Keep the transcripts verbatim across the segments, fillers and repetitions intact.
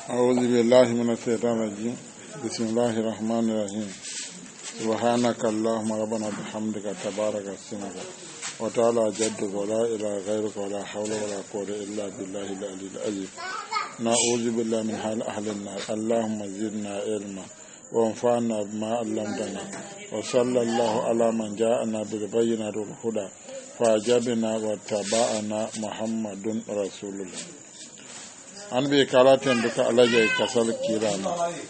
أعوذ بالله من الشيطان الرجيم بسم الله الرحمن الرحيم سبحانك اللهم ربنا بحمدك تبارك اسمك وتعالى جدك ولا إله غيرك ولا حول ولا قوة إلا بالله العلي العظيم نعوذ بالله من حال أهل النار اللهم زدنا علما وانفعنا بما علمتنا وصلى الله على من جاءنا بالبينات والهدى فأجبنا واتبعنا محمد رسول الله an bi kalaten duka alaje kasal kirana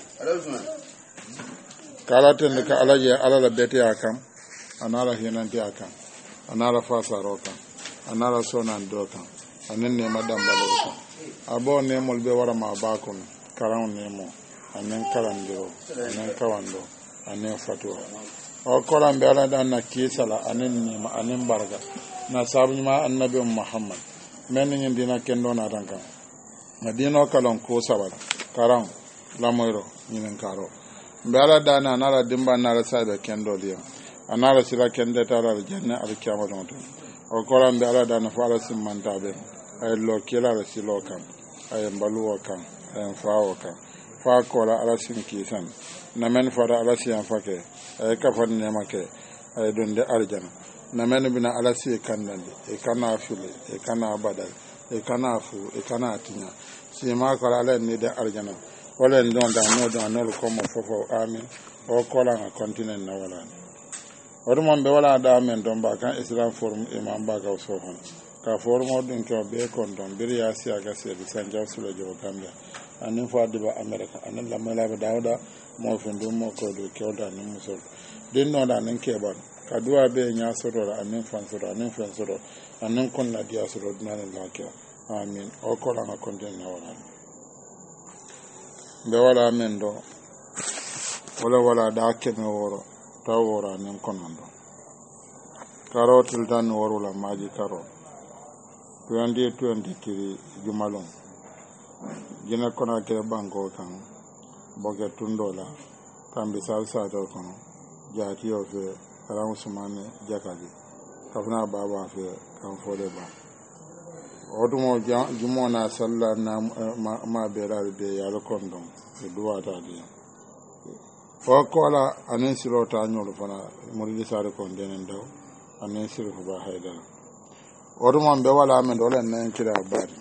kalaten duka alaje alala beti akan anala hinanti akan anala fasaro kan anala sonan dokan anin ne madan balurka abo ne mol be wara ma bakun karan ne mo anen karandiro anen kawando anen fatwa o koran be ala dan na kisala anen ne ma anen barga na sabu ma annabi muhammad men ngi dina kendo na tanka madino kalon ko sabal karam lamoyro ñinen karo mbe ala dana anala dimba nala sabe kendo liya anala sila kende tara janna al kiyama don to o kola mbe ala dana fa ala simmanta be ay lo kila la silo kan ay mbaluwo kan ay faawo kan fa kola ala sin kisan na men fara ala siyan fake ay kafan ne make ay donde aljana na men bina ala si kandande e kana fili e kana badal e kana fu e kana tinya si ma ko ala ni de arjana wala ndon da no da no ko mo fofo amin o ko la na continent na wala o mon be wala da men don ba kan islam forum imam ba ga so hon ka forum o dun ko be kon don bir ya si aga se di san jaw sulo jo gambia anin fa di ba america anin la mala ba dawda mo fen do mo ko do ko da ni musul din no da nin ke ba ka duwa be nya soro da anin fan soro anin fan soro anin kon na dia soro dinan la ke amin o ko la na konten na wala be wala men do wala wala da ke me woro ta wora nin konondo karotul tan woro la maji karo twenty twenty-three jumalon jina kona ke banko kan boke tundola tambi salsa to kono jati o fe kala usmane jakaji kafna baba fe kan fode ba odumo jumo na salla na ma beral be yalo kondom e duwata di o kola anen sirota nyolo fana muridi sare kon denen daw anen siru ba haydara odumo be wala men dole nan kira bari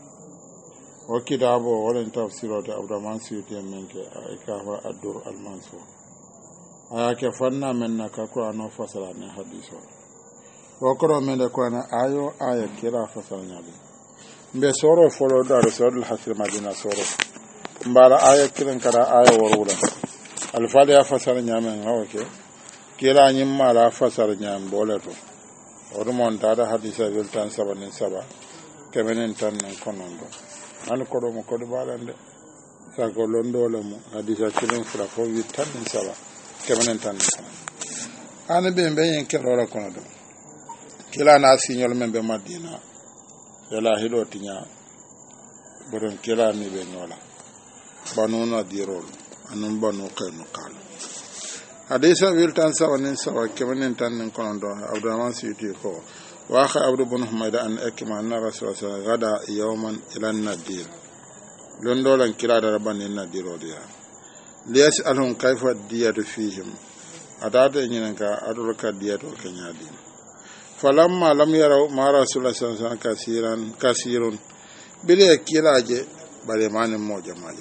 o kitabo wala tafsirota abdurrahman suyuti men ke ay kafa adur al mansur aya ke fanna men na ka qur'ano fasara ne hadiso o koro men de qur'ana ayo aya kira fasara nyali mbe soro folo da rasul hasir madina soro mbara aya kiran kada aya warula alfada ya fasara nyamen hawke kira nyim mala fasara nyam boleto o mon tada hadisa bil tan sabanin saba kemenen tan non konondo an kodo mo kodo balande sago londo lamo hadisa kiran fura fo wi tan saba kemenen tan ana be be yen kelora kono do kila na signol men be madina yala hido tinya boron kila ni be nola banuna dirol anun banu kayno kal hadisa wil tan sawanin sawa kemenen tan nen kono do abdurrahman suyuti ko wa kha abdu bin humayda an akma anna rasulullah gada yawman ila nadir londo lan kila da rabani nadiro dia liyas alhum kayfa diyatu fihim adata nyinen ka adul ka diyato kenyadi falamma lam yaraw ma rasulullah sallallahu alaihi wasallam kasiran kasirun bile kilaje bare manin mo jamaje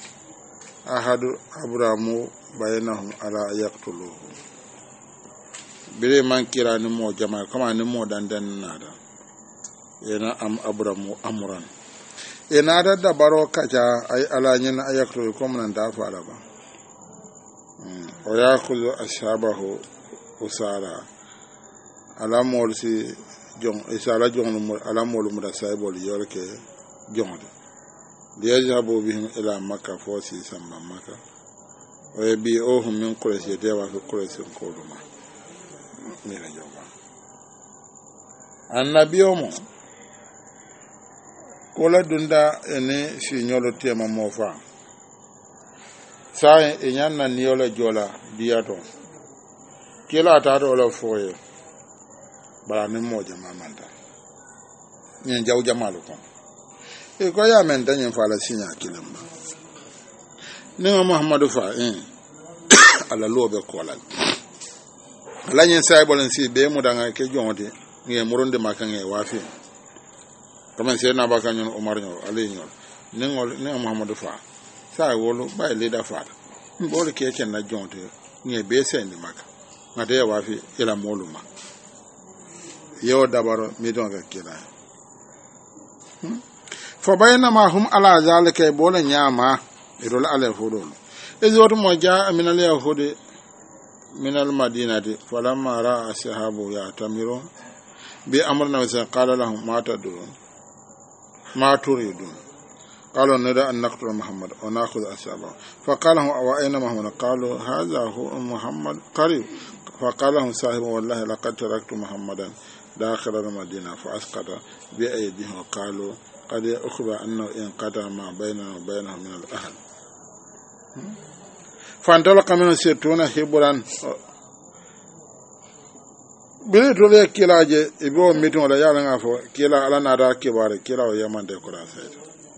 ahadu abramu bainahum ala yaqtuluhu bile man kirani mo jamaje kama ni mo dandan nada yana am abramu amran ina da dabaro kaja ay ala nyin ayaqtulu ko mun da fara ba o yakhudhu ashabahu usara ala mol si jong isala jong mo ala mol mu da saybol yorke jong de yajabu bihim ila makkah fo si samba makkah o bi o hum min quraysh de wa fi quraysh ko duma mira joba annabiyo mo kola dunda ene si nyolo tema mo fa sai e nyanna niyola jola diato kila tato la foye bara ni moja mamanda nyen jaw jamalu ko e ko ya men tanyen fala sinya kilamba ni Muhammadu fa eh ala lobe ko la la nyen sai bolen si be mu danga ke jonde ngi muronde makan e wafi comme c'est na baka nyon Omar nyon ali nyon ni ngol ni Muhammadu fa sai wolo bay le da fa mbole ke ken na jonde ngi be sen ni maka ngade wafi ila moluma yo dabaro mi don ga kila fa baynama hum ala zalika bolen nyama irol ala fudul izot mo ja min al yahudi min al madinati falamma ra'a ashabu ya'tamiru bi amrina wa qala lahum ma tadun ma turidun qalu nada an naqtul muhammad wa na'khudh ashabahu faqala wa ayna muhammad qalu hadha huwa muhammad qarib faqala lahum sahibu wallahi laqad taraktu muhammadan داخل المدينة فأسقط بأيديهم وقالوا قد أخبر أنه انقطع ما بيننا وبينه من الأهل فانطلق منه ستون حبرا bile to le kila je ibo mitin wala yala ngafo kila ala na da kibare kila o yamande ko da sai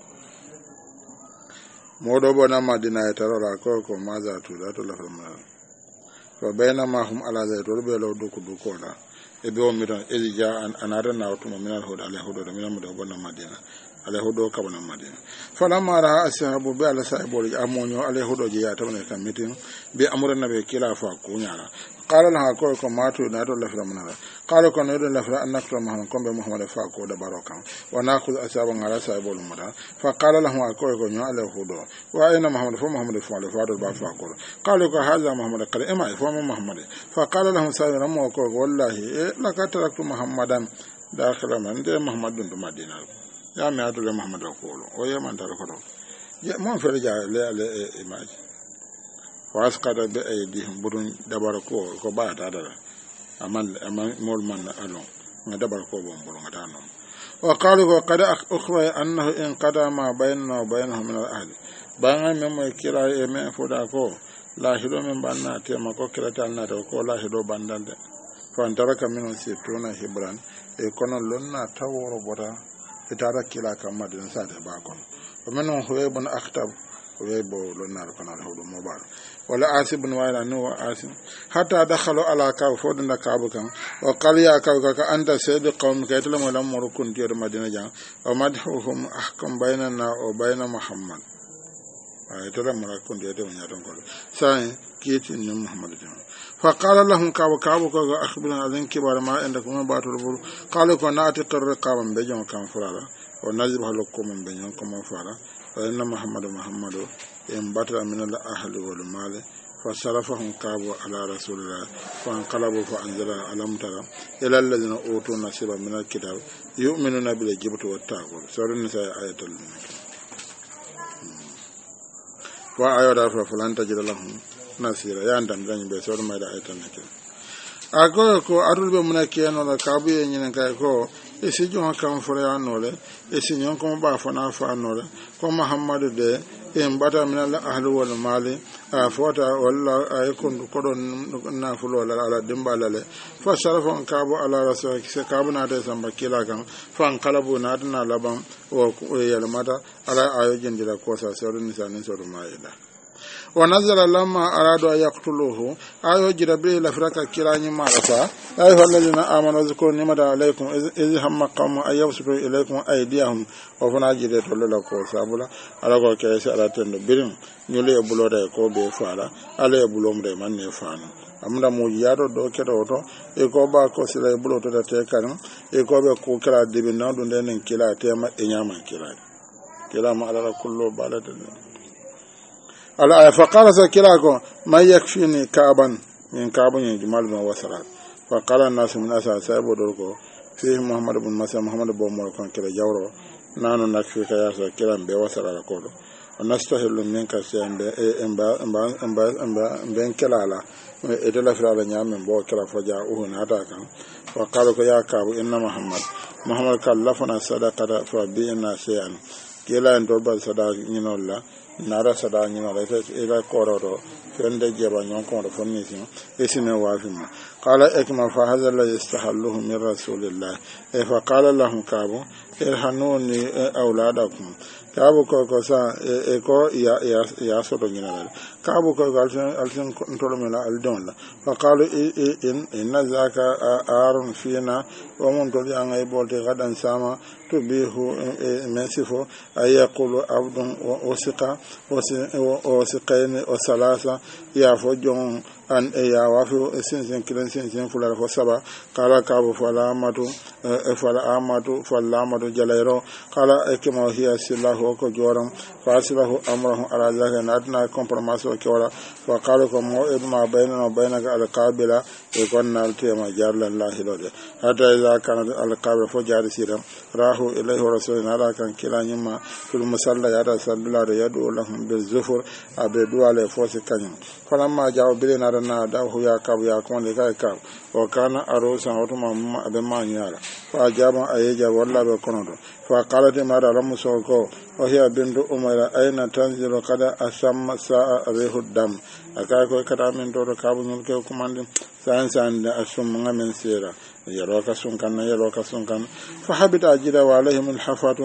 modo bona madina ya tarora ko ko maza to da to la fama fa bayna ma hum ala zaytul be lo duku duko da e be o mitin elija an anara na to minal hoda ala hodo da minam do bona madina ala hodo ka bona madina fala mara ashabu be ala saibol amonyo ala hodo je ya tabane kan mitin be amura nabe kila fa kunyara قال لها كوكو ماتو نادو لفلا منها قالوا كون يدو لفلا أن نقتل محمد كون بمحمد فاكو دباروكا ونأخذ أسابا على سايبول المدى فقال لهم كوكو نيو على الهدو وأين محمد فمحمد فعل فادو البافاكو قالوا هذا محمد قال إما فما محمد فقال لهم سايب رمو كوكو والله لقد تركت محمدا داخل من دي محمد دون مدينة يا ميادو لمحمد أقول ويا من تركته من فرجع لألي إماج wasqada be aydihim budun dabar ko ko ba ta da aman aman mol man alon nga dabar ko bon bulu ngata non wa qalu ko qad ukhra annahu in qada ma baynana wa baynahum min al-ahli banga memo kira e me foda ko la hido men banna te ma ko kira tal na to ko la hido bandande fa antaraka min situna hibran e kono lonna taworo bota e tara kila kam madin sa de ba kon wa minhum huwaybun akhtab huwaybo lonna ko na hodo mobal wala asib bin wala no asim hatta dakhalu ala ka fodna kabukan wa qala ya ka ka anta sayyid qawm ka tala wala murukun tiyo madina jan wa madhuhum ahkam bainana wa baina muhammad ay tala murukun tiyo de nyaton ko sai kiti ni muhammad jan fa qala lahum ka ka ka akhbirna adhan kibar ma indakum batul bur qala ko naati qirqaban be jan kan furala wa nazib halakum be jan ko mo fara fa inna muhammad muhammadu in batara min al-ahli wal mal fa sarafahum kabu ala rasulillah fa anqalabu fa anzala alam tara ila alladhina utu nasiba min al-kitab yu'minuna bil jibti wat taqul surah nisa ayatul wa ayada fa falan tajid lahum nasira ya ndam dañ be surah ma da ayatul nakir ago ko adul be munake no la kabu yen kay ko e si jon kan fure anole e si nyon ko ba fana fa anole ko muhammadu de en bata min al ahli wal mali a fota walla ay kon ko don na fulo la ala dimbalale fa sharafan kabu ala rasul se kabu na de samba kila kan fa kalabu na dana laban o yalmata ala ayo jindira ko sa sero ni sanin soro maida ونزل لما أرادوا أن يقتلوه آيو جربي لفرك كلاني معرفة أيها الذين آمنوا اذكروا نعمة عليكم إذ هم قوم أن يبسطوا إليكم أيديهم وفنا جدت لكم سابلا على كيس على تندبرين نيولي يبلو دايكو بيفالا على يبلو مدى من يفعل amna mo yaro do kedo to e ko ba ko sila bulo to da te kan e ko be ko kala dibi na do nden kila te ma e nyama kila kila ma ala kullu balatan ala fa qala zakirako ma yakfini kaban min kabun yajmal ma wasarat fa qala an-nas min asa sabo do ko fi muhammad ibn masa muhammad bo mo kon kila jawro nanu nakfi ka yasa kila be wasara ko do nastahilu minka sembe emba emba emba emba ben kelala e de la frala nyame bo kala faja o na ta kan wa qala ko ya kabu inna muhammad muhammad kallafana sadaqata fa bi inna shay'an kila en do ba sadaq nyinolla nara sada nyinolla e la kororo fende jeba nyon ko do fonni sin e sine wafima qala ikma fa hadha la yastahalluhu min rasulillah e fa qala lahum kabu irhanuni awladakum kabu ko ko sa e ko ya ya ya soto ngina kabu ko ko alsin alsin ntolo mena aldon la fa qalu in inna zaka arun fina wa mun to yang ay bolte gadan sama tubihu mesifo ay yaqulu abdun wa usqa wa siqain wa salasa ya fo jon an e ya wafu sinsin kilen sinsin fular fo saba kala kabu fala amatu e fala amatu fala amatu jalairo kala ekima hiya silahu ko joram fasilahu amrahu ala zaka natna compromise o kewala fa kala ko mo edma baynana baynaka al qabila e konnal tema jarlan lahi lode hada iza kana al qabila fo jari siram rahu ilayhi rasulina ala kan kilanyima fil musalla yada sallallahu yadu lahum bizufur abe duale fo se kanyum falamma jaw bilena na da hu ya kabu ya kon le kai kabu wa kana arusan otuma abe manyala fa jama ayeja walla be konodo fa qalat mara lam soko wa hiya bintu umayra ayna tanzilu kada asamma saa rihu dam aka ko kada men do kabu nyul ke kumande san san da asum ngamen sira yaro ka sun kan yaro ka sun kan fa habita jida wa alaihim alhafatu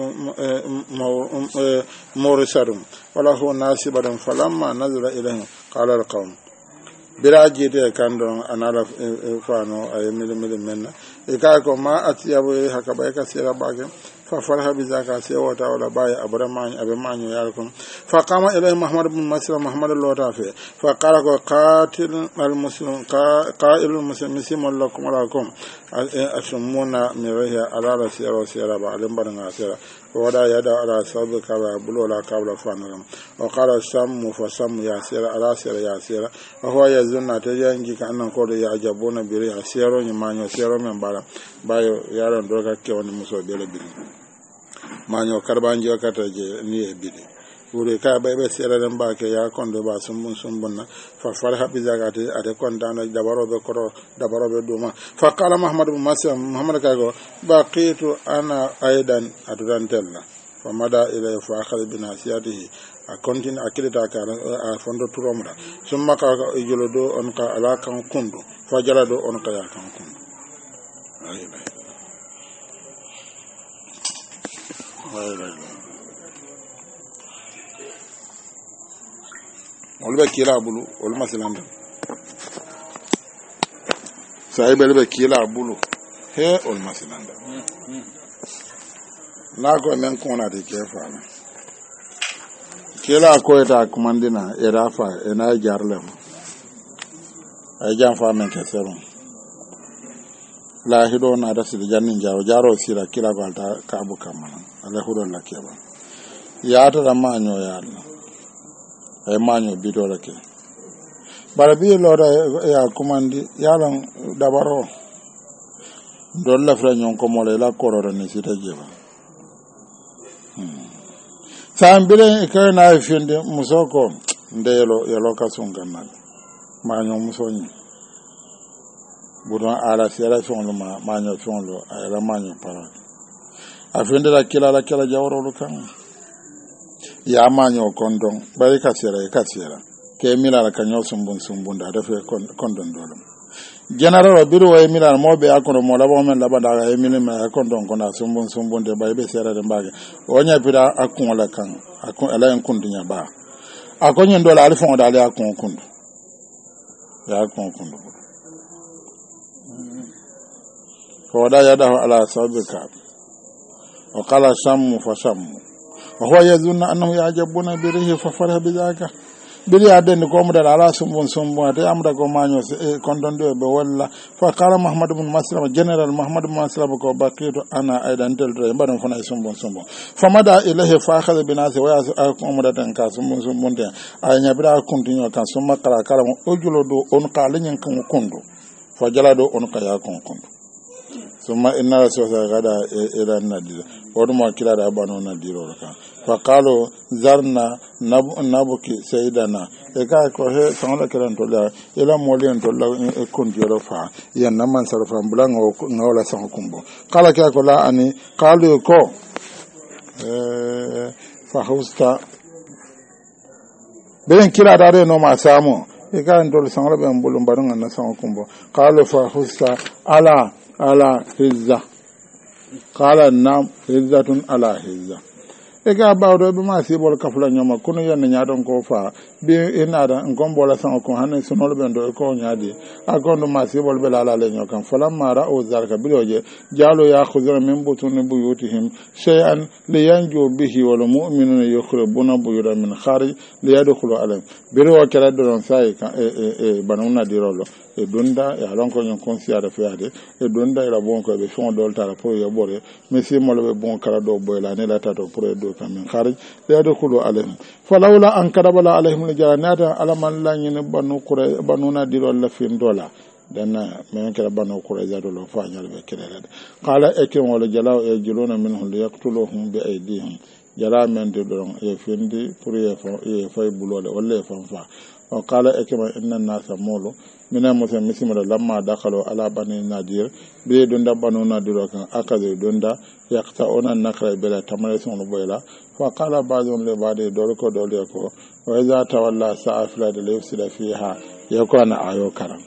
mawrisarum wala huwa nasibadan falamma nazala ilayhim qala alqawm biraji de kando anala fano ay mil mil menna e ka ko ma atiyabu haka bay ka sira bagem fa farha bi zaka se wata wala bay abrama abe manyo yalkum fa qama ilay muhammad ibn masra muhammad lota fe fa qala ko qatil al muslim qa'il al muslim simul lakum lakum asmuna miriya ala sira sira ba alim baranga sira wada yada ala sabu kala bulola kabla fanaram wa qala sammu fa sammu ya sira ala sira ya sira wa huwa yazunna ta yangi kan nan ko da ya ajabuna biri ya sira ni manyo sira men bala bayo yaron doga ke woni muso bele biri manyo karbanji wakata je ni e biri wure ka bay be sira den ba ke ya kondo ba sumbun sumbunna fa farha bi zagati ade kontana dabaro be koro dabaro be duma fa qala muhammad ibn masam muhammad ka go baqitu ana aidan adurantella fa mada ila fa akhad bi nasiyatihi a continue akilita ka a fondo turomra summa ka ijulo do on ka ala kan kundu fa jala do on ka ya kan kundu ay ay ay olbe kila bulu ol masilanda sai belbe kila bulu he ol masilanda na ko men ko na de kefa kila ko eta kumandina era fa ena jarlem ay jam fa men kesero la hido na da sil jannin jawo jaro sira kila balta kabu kamana ala hudo la keba ya ta manyo ya e manyo bidora ke barabi lora ya kumandi yalan dabaro dolla franyon ko mole la kororo ni sita jeba hmm sambire ke na finde musoko ndelo yelo kasunga manyo musonyi budon ala sera fonlo ma manyo fonlo ala manyo para afinde la kila la kila jawro kan ya manyo kondon bari ka sera ka sera ke milala kanyo sumbun sumbunda da fe kondon dolum general biru way milala mobe akono mo labo men laba daga e milima kondon kona sumbun sumbunde bay be sera de mbage onya pira akun la kan akun ala en kundunya ba akonyen dola alfon dale akun kundu ya akun kundu ko da ya da ala sabika wa qala sammu fa sammu wa huwa yazunna annahu ya'jabuna bi rihi fa farha bi zaka biri aden ko mo dal ala sumbun sumbun ate amda ko manyo kondon do be walla fa qala muhammad ibn maslam general muhammad ibn maslam ko baqitu ana aidan tel do mbadon fona sumbun sumbun fa mada ilahi fa akhadha bi nasi wa ko mo dal ka sumbun sumbun de anya bira kuntinyo kan summa kala kala o julo do on qala nyen kan kundu fa jala do on ka ya kon kundu summa inna rasulullah gada ila nadira oduma kila da bano nadiro ka fa qalu zarna nabuki sayyidana e ka ko he sonla kiran to la ila molen to la e kondiro fa ya naman sarfa bulango ngawla san kumbo kala ka ko la ani qalu ko eh fa husta ben kila da re no ma samu e ka ndol sonla be mbulum baranga na san kumbo qalu fa husta ala ala hizza qala nam hizzatun ala hizza e ga bawdo be ma sibol kafula nyoma kunu yanne nyaadon ko fa bi inada ngom bola san ko hanen sunol ben do ko nyaadi akondo ma sibol be lala le nyokan falamma ra'u zalika biloje jalo ya khuzura min butun buyutihim shay'an liyanju bihi wal mu'minuna yukhribuna buyutan min kharij liyadkhulu alayhim biro kala don sai kan e e banuna dirolo e donda e alon ko nyon konsiara fiade e donda e la bon ko be fon dolta la pour yobore monsieur mo le bon kala do boyla ne la tato pour do kam min kharij liyadkhulu alayhim falawla an kadabala alayhim lijanata alaman la nyine banu qura banuna dirol la fin dola dana men kala banu qura zado lo fa nyal be kelele qala ekim wala jalaw e juluna minhum liyaqtuluhum bi aydihim jara men de don e findi pour e fa e fay bulole wala e fanfa o qala ekima inna nasa mulu mina musa misimara lamma dakalo ala bani nadir be donda banu nadiro kan akaze donda yaqta ona nakra bela tamale son boyla fa qala ba'dun li ba'di dolko dolya ko wa iza tawalla sa'afla de lefsida fiha yakuna ayo karam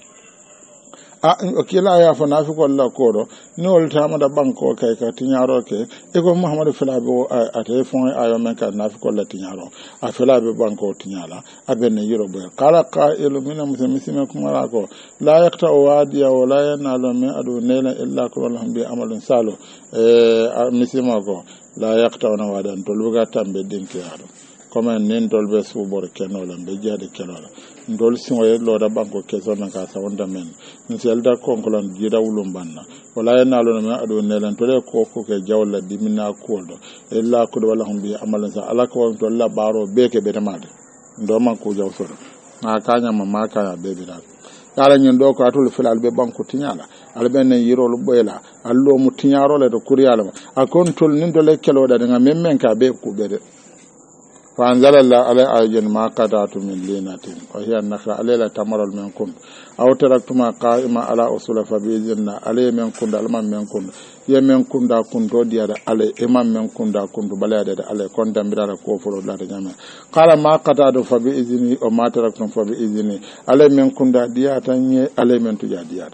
a kila ya fa nafi ko la ko ni ol tama da banko kay ka tinyaro ke e ko muhammadu filabe a telefon ayo men ka nafi ko la tinyaro a filabe banko tinyala abenne yiro boy qala qa'ilu min muslimin kuma ko la yaqta wadiya wa la yanalu min adu nela illa kullu bi amalin salo e mislima ko la yaqta wana wadan to luga tambe dinki ado comme nen dolbe subor kenola be jade kenola ndol singoye loda banko keso men ka sawonda men nselda konkolon jida wulum banna wala yanalo men ado nelan tole ko ko ke jawla dimina koldo illa ko wala hum bi amalan sa ala ko to la baro beke be tamade ndo man ko jaw soro na kanya mama kaya bebe dal kala nyen do ko atul filal be banko tinyala albe ne yiro lu boyla allo mu tinyaro le to kuriyala akon tol nin dole kelo da nga memmen ka be ku bede فأنزل الله على أجن ما قطعتم من لينة وهي النخلة عليها تمر من كن أو تركتما قائمة على أصول فبإذن عليه من كن علما من كن يمن كن دا كن دودي على إمام من كن دا كن بلاد على كن دمبرا كوفر لا تجمع قال ما قطعتم فبإذن وما تركتم فبإذن عليه من كن دا دياتني عليه من تجا ديات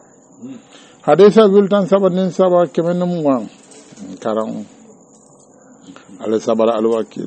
حديثا بلتان سبب نسبة كمن نموان كرام على سبب الوكيل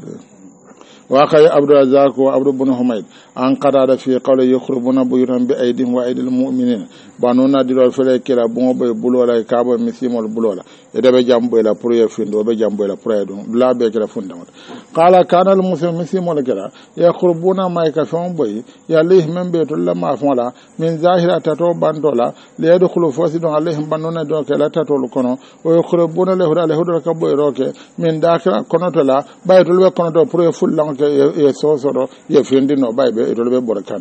وأخي عبد الرزاق وعبد بن حميد أن قرأ في قول يخربون بيوتا بأيديهم وأيدي المؤمنين بانونا ديرو فلي كلا بون بي بولولا كابو مسيمول بولولا إذا بجامبو إلى بريه فين وبجامبو إلى بريه دون لا بيكلا فندمت قال كان المسلم مسيمول كلا يخربون ما يكفون بي يليه من بيت الله ما فولا من ظاهرة تتو باندولا ليدخلوا فاسدون عليهم بانونا دون كلا تتو لكونو ويخربون له له كبو يروكي من داخل كونوتلا بايت الله كونوتو بريه فلان ye sosoro ye fendi no baybe e dolbe borkan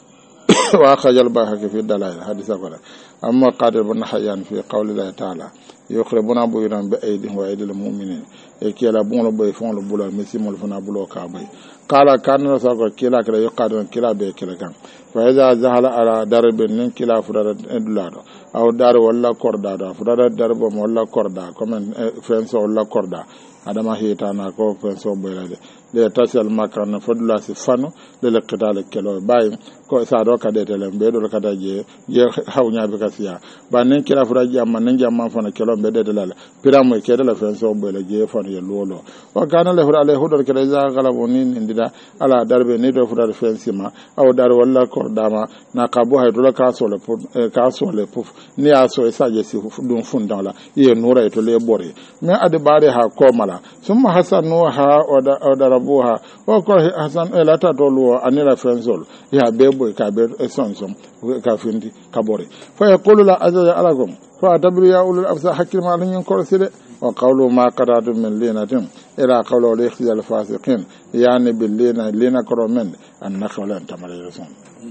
wa khajal bahaki fi dalal hadisa qala amma qadir bin hayyan fi qawli la ta'ala yukhribuna buyuran bi aydihim wa aydil mu'minin e kila bon lo boy fon lo bulo misimol fona bulo ka bay qala kan rasul ko kila kala yuqadun kila be kila kan fa iza zahala ala darbin nin kila fudara edulado aw dar walla korda da fudara darbo walla korda comme fenso walla korda adama hitana ko fenso boylade le tasal makana fadula si fano le le kadale kelo bay ko sa do kadete le be do kadaje je hawnya be kasiya banen kila fura jamma nan jamma fana kelo be de la piramo ke de la fenso boyle je fano ye lolo o kana le fura le hudor ke za galaboni ndida ala darbe ne do fura fensima aw dar walla kordama na kabo hay do ka so le ka so le puf ni aso e saje si dum fundan la ye nura to le bore me ade bare ha ko mala summa hasanu ha o da buha o ko hasan elata tolu anira fenzol ya bebo ka be sonsom ka findi kabore fa yaqulu la azza alakum fa tabru ya ulul afsa hakim ma lan ko sile wa qawlu ma qadatu min linatin ila qawlu li ikhtiyal fasiqin yani bil lina lina koromen an nakhlan tamale rasul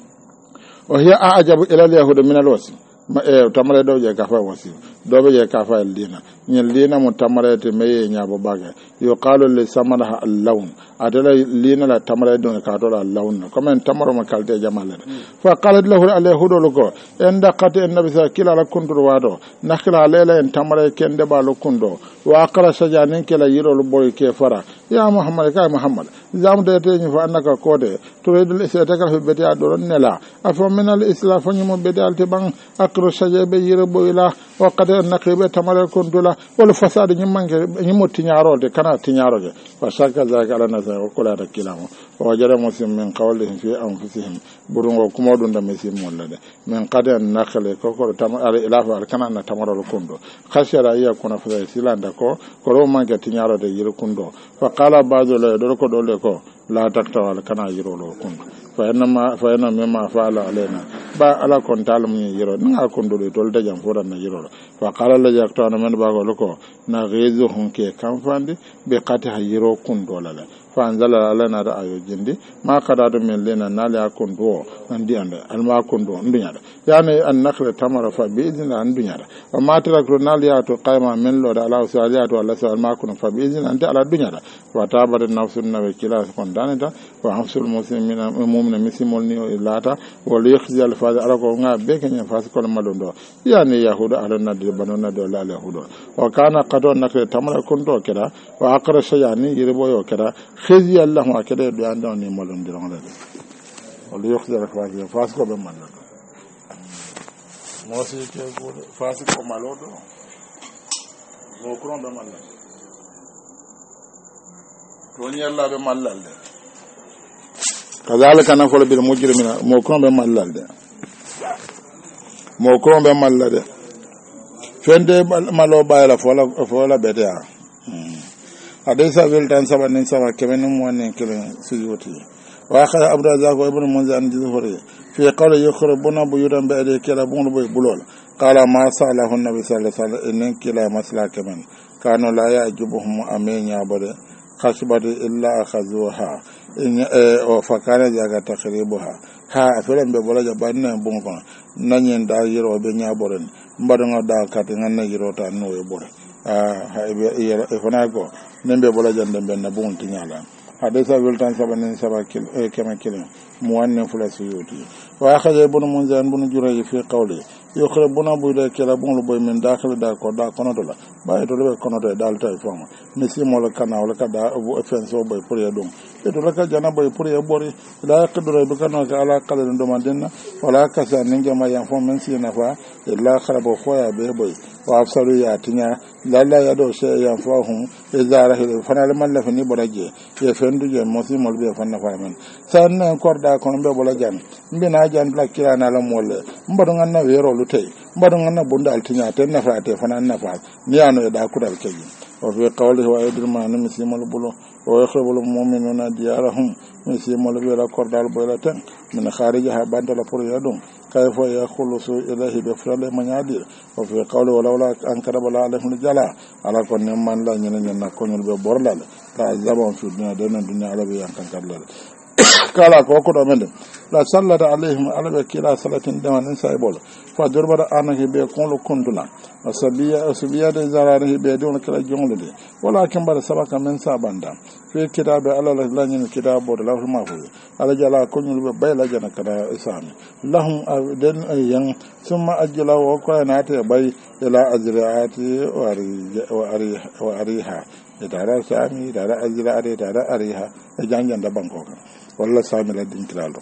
wa hiya a'jabu ila al yahud min al wasi ma e tamale do je ka fa wasi do be je ka fa lina ñen lina mo tamarete meye ñabo baga yo qalu li samaraha al-lawn adala lina la tamarete don ka to la lawn comme en tamaro ma kalte jamale fa qalat lahu al-yahudu ko en daqat en nabi sa kila la kundur wado nakla lela en tamare kende ba lo kundo wa qala sajanin kila yiro lo boy ke fara ya muhammad ka muhammad zam de te ñu fa annaka kode to redul isata ka fe beti adoro nela afo min al-islam fa ñu mo beti alte bang akro sajabe yiro boy la o kada naqibe tamara kon dola wala fasade nyimmange nyimo tiñarode kana tiñaroge wa shaka zaka ala nasa o kula da kilamo o jara muslim min qawlihim fi anfusihim burungo kuma dun da mesim mollade min qada naqle ko ko tamara ilafa al kana na tamara kondo khashara iya kuna fa silanda ko ko ro manke tiñarode yir kundo fa qala ba'du la do ko dole ko la takta wal kana yiro lo kundo fa inma fa inna mimma fa'ala alaina ba ala kon talam ni yiro nga kondo do tol da jam fora na yiro fa qala la jakta na men ba ko loko na gezo honke kamfande be qata yiro kundo la fa anzala alaina da ayo jindi ma qada do men lena nali akondo andi anda alma kondo ndunya da yani an nakhla tamara fa bi idina ndunya da wa ma tarakru nali ato qayma men lo da ala saliyatu alla sa alma kono fa bi idina andi ala dunya da wa tabara nafsun nabi kila kon danita wa hamsul muslimina mu'mina misimol ni ilata wa yakhzi al faza ala ko nga be kenya fas ko malondo yani yahuda ala nadi banona do la yahudo wa kana qadon nakre tamara kunto keda wa aqra shayani yirbo yo keda khizi allah ma keda do ando ni malondo ngala wa yakhzi al faza fas ko be malondo mo si ke ko fas ko malondo mo ko be malondo woni yalla be mallalde kazalika nafolo bil mujrimina mo ko be mallalde mo ko be mallade fende malo bayla fola fola betea adesa vel tan sabanin sama kemen mo nen kelen sujoti wa khala abdazak ibn munzan juzhuri fi qala yukhrabuna buyudan ba'da kala bunu boy bulol qala ma salahu nabi sallallahu alaihi wasallam in kila masla kemen kanu la ya'jibuhum amenya bade khasbati illa akhazuha in o fakana jaga takhribuha ha afiran be bolaja banna bon ko nanyen da yiro be nyaboren mbadonga da kati nganna yiro ta no e bore ah ha e fana go nembe bolaja ndembe na bon tinyala hadisa wiltan sabanin sabakil e kema kilin muwanne fula suyuti wa akhadha ibn munzan ibn juray fi qawli yukhrabuna buda kala bon boy min dakhil da ko da kono dola bay to be kono do dal tay fama misi mo la kana wala kada bu offense boy pour ya dum e to la ka jana boy pour ya bori la yaqduru bi kana ka ala qadar do mandenna wala kasa ninga ma yan fon men si na fa illa kharabo khoya be boy wa afsalu ya tinya lalla ya do se yan fa hum e zara he fana le man la fani boraje ye fendu je mosi mol be fanna fa men sanna korda kono be bola jan mbina jan la kirana la molle mbado nganna wero lu tay mbado nganna bunda altinya te na fa te fana na fa ni ano e da kudal keji o fi qawli wa yadruma an misimul bulu wa yakhrabul mu'minuna diyarahum misimul be la kordal bola tan min kharijaha bandala pour yadum kayfa yakhulusu ilahi bi frale manyadi o fi qawli wa lawla an karabala alahum jala ala kon man la nyina nyina ko nyul be borlal la zabon fi dunya dena dunya ala be yankan kallal kala ko ko do mende la sallata alaihim ala kila salatin daman saibol fa durbara anahi be kon lo konduna asabiya asabiya de zararihi be don kala jonglude wala kambara sabaka men sabanda fi kitabe ala la lanyin kitabo de lahu mahfuz ala jala ko nyul be bayla jana kada isami lahum den yan summa ajla wa ko naate bay ila azraati wa ari wa ariha idara sami idara azra ari idara ariha e janjan da banko walla sami la din kilalo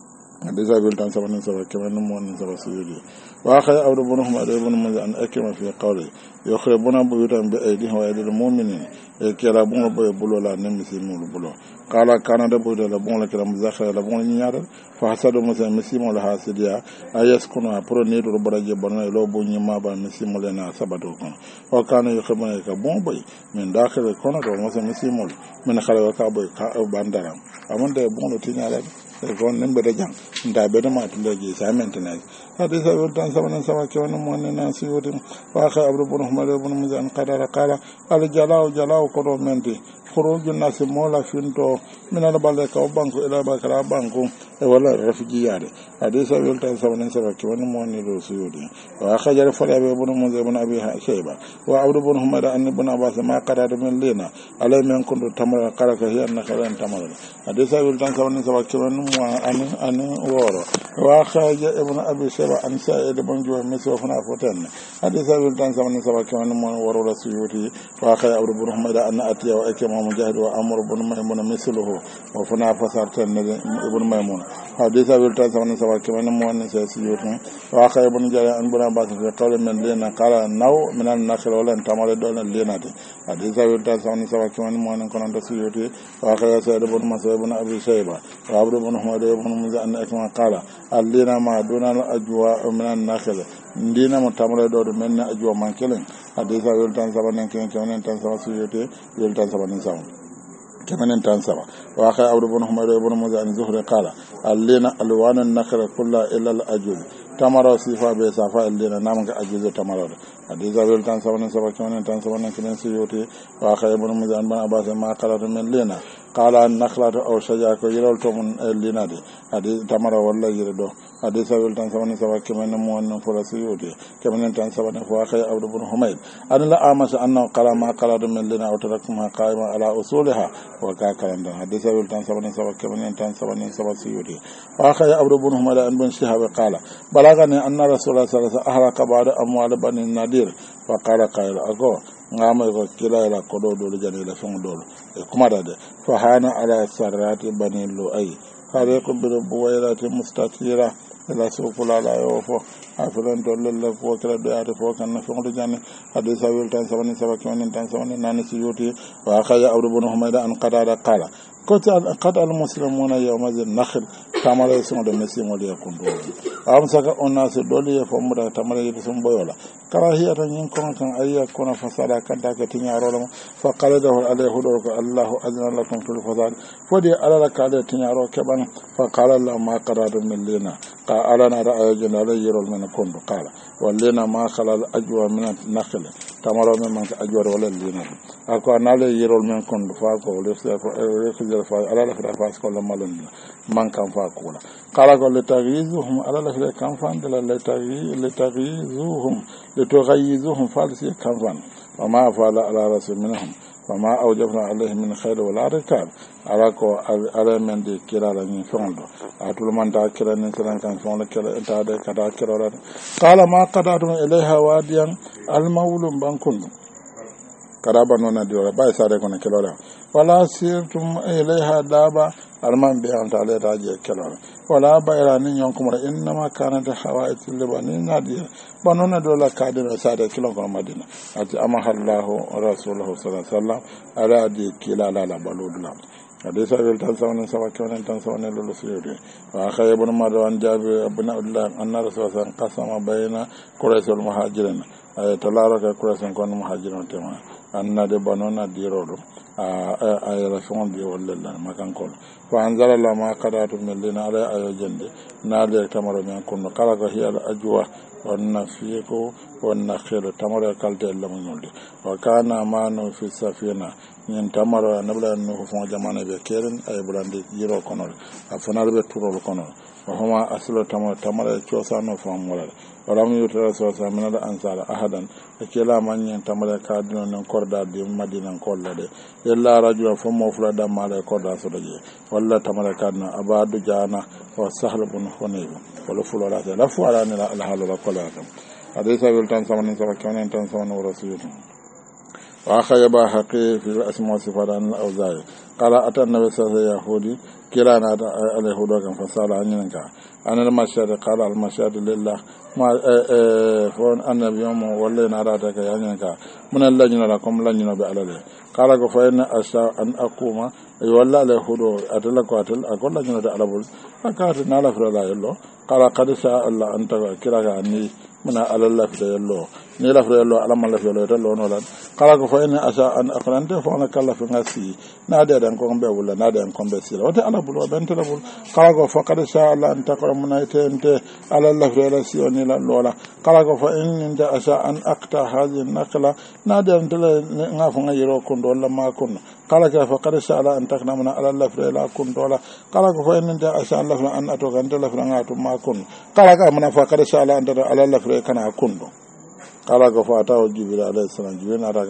déjà bil tan sabanin sabak kemen mon sabak suyudi wa khay awdu bunhum ade bunhum an akima fi qawli yukhribuna buyutan bi aydihim wa aydil mu'minin e kala bon boy bulola nemisi mul bulo kala kana de boy de la bon la kala muzakhara la bon nyaara fa hasadu musa misimul hasidiya ayaskunu pro ni do baraje bonay lo bo nyima ba misimul na sabato kon o kana yukhribuna ka bon boy min dakhil kono do musa misimul min khala ka boy ka bandaram amande bon lo tinyala gon nembe de jang nda be de ma tunde ji sa maintenance hadi sa tan sabana sama ke won mo ne na siyudi wa kha abdu bin ahmad ibn muzan qadara qala al jalao jalao ko do menti khurujun nas mola finto min al balde ka banko ila bakara banko e wala rafiji yade hadi sa tan sabana sama ke won mo ne do siyudi wa kha jar fala be ibn muzan ibn abi shayba wa abdu bin ahmad an ibn abbas ma qadara min lina alay men kundu tamara qala ka hiya na khalan tamara hadi sa tan sabana sama ke won mo an an woro وأخرج ابن أبي شيبة عن سعيد بن جبير مثله فنا فتن حديث أبي الدان سمن سبا كمان من ورود السيوطي وأخرج أبو بن حميد أن أتي وأكرم مجاهد وأمر بن ميمون مثله وفنا فسرتن ابن ميمون حديث أبي الدان سمن سبا كمان من السيوطي وأخرج ابن جرير عن ابن عباس في قول من لنا قال نو من النخل ولا تمر دون لنا حديث أبي الدان سمن سبا كمان من كان السيوطي وأخرج سعيد بن مسعود بن أبي شيبة وأبو بن حميد بن مزع أن أكرم قال allina ma donal ajwa minan nakhil ndina mo tamre do do men ajwa man kelen hadisa yol tan sabanen ken ken tan saba suyete yol tan sabanen saw كمان تنسبة وأخي عبد بن حميد بن مزع الزهري قال اللينا ألوان النخل كلها إلا الأجوز تمر صفا بصفا اللينا نامك أجوز تمر حديث أبي تنسبة نسبة كمان تنسبة كمان سيوتي وأخي ابن مزع بن عباس ما قالت من لينا قال النخلة أو شجاك يرلت من اللينا دي حديث تمر والله يردو حديث أبي تنسبة نسبة كمان موان فلسيوتي كمان تنسبة وأخي عبد بن حميد أنا لا أمس أنه قال ما قالت من لينا أو تركتها قائمة على أصولها وكا كلام حديث أبي تنسبة سبع كمان تنسبة سبع سيوري وأخي أبو بن حميد أن بن شهاب قال بلغني أن رسول الله صلى الله عليه وسلم أحرق بعض أموال بني النضير فقال قائل أقول نعم يقول كلا إلى قدود لجنة إلى فم دول كما ده فهانا على سرات بني لؤي عليكم بالبويرات مستطيرة إلى سوق لا يوفو أفلان دول الله فوكلا دعاء فوكلا نفعل جاني حديث أبي تنسبة سبع كمان تنسبة نان سيوتي وأخي أبو بن حميد أن قتادة قال قد المسلمون يوم ذي النخل tamara sun da mesi mo ya kundu am saka onna se dole ya fomu da tamara yi sun boyola karahiya tan yin kon kan ayya kona fasada kan ta ka tinya rolo fa qala lahu alayhi hudur ko allah azna lakum fil fasad fodi ala ka da tinya ro keban fa qala allah ma qaradu min lina qa alana da ayjun alayhi rol min kundu qala wallina ma khala al ajwa min nakhl tamara min man ajwa wala lina ako anale yirol men kundu fa ko le fa ko fa ala la fa ko la malon man kan fa kula kala ko le taghizuhum ala la fil kanfan de la taghi le taghizuhum le taghizuhum falsi kanfan wa ma fala ala rasul minhum wa ma awjabna alayhi min khair wala rikab ala ko ala men de kira la ni fondo atul man ta kira ni sanan kan fondo kira ta de kada kira la kala ma qadatu ilayha wadiyan al mawlum bankun kada banona diora bay sare ko ne kilo la wala sirtum ilayha daba alman bi anta le raje kelore wala bayra ni nyon ko inna ma kana ta hawaitul libani nadia banona do la kadira sada kilon ko madina ati amahallahu rasuluhu sallallahu alaihi wasallam ala di kilala la baludla hadisa bil tansawna sawa kawna tansawna lulu suyudi wa khaybun marwan jabi ibn abdullah anna rasulullah qasama bayna quraish wal muhajirin ay talaraka quraish kon muhajirin tema anna de banona dirodo a yɛrɛ fɛnw bi wale la makan kɔnɔ fa anzala la ma qadatu min lina ala ayo jende na de tamaro men kunno kala ko hiya ajwa wan fiqo wan nakhir tamaro kalte la mun wa kana manu fi safina nyen tamaro nabla no fon jamana be keren ay bulande jiro kono afana be turol kono wa huma aslo tamaro tamaro ciosano fon mola walam yutra sosa min al ansar ahadan akela man nyen tamaro kadino non korda di madina kolla de illa rajula fo mo fula da mala korda so de walla tamaro kadna abadu jana wa sahl ibn hunayb wala fulala la fu ala ni al halu la kola kam hadisa bil tan samanin sa kanen tan samanu rasulullah wa khayba haqi fi asma sifat al awzai qala atan nabi sallallahu alaihi yahudi kirana da al yahudo kan fasala anyin ka anal mashhad qala al mashhad lillah ma fon annabi yawm walla na da ka yanyin ka mun lajina la kom lajina bi alale qala ko fa inna asha an aquma walla al yahudo atala ko atal akon lajina da alabul akata na la fara yallo qala qad sa allah anta kiraka anni muna alalla fi yallo ni la fara yallo alama la fi yallo tallo no lan kala ko fa inna asha an aqrante fa na kala fi ngasi na de dan ko be wala na de ko be sila wata ala bulu ben tala bulu kala ko fa qad sha Allah an taqra muna tente alalla fi yallo si oni la lola kala ko fa inna asha an aqta hadhihi naqla na de tala ngafu ngayiro ko do la ma kun kala ka fa qad sha Allah an taqna muna alalla fi yallo kun dola kala ko fa inna asha Allah an atoka ndala fi ngatu ma kun kala ka muna fa qad sha Allah an alalla fi kana kundo kala ko fa taw jibril alayhi salam jibril araga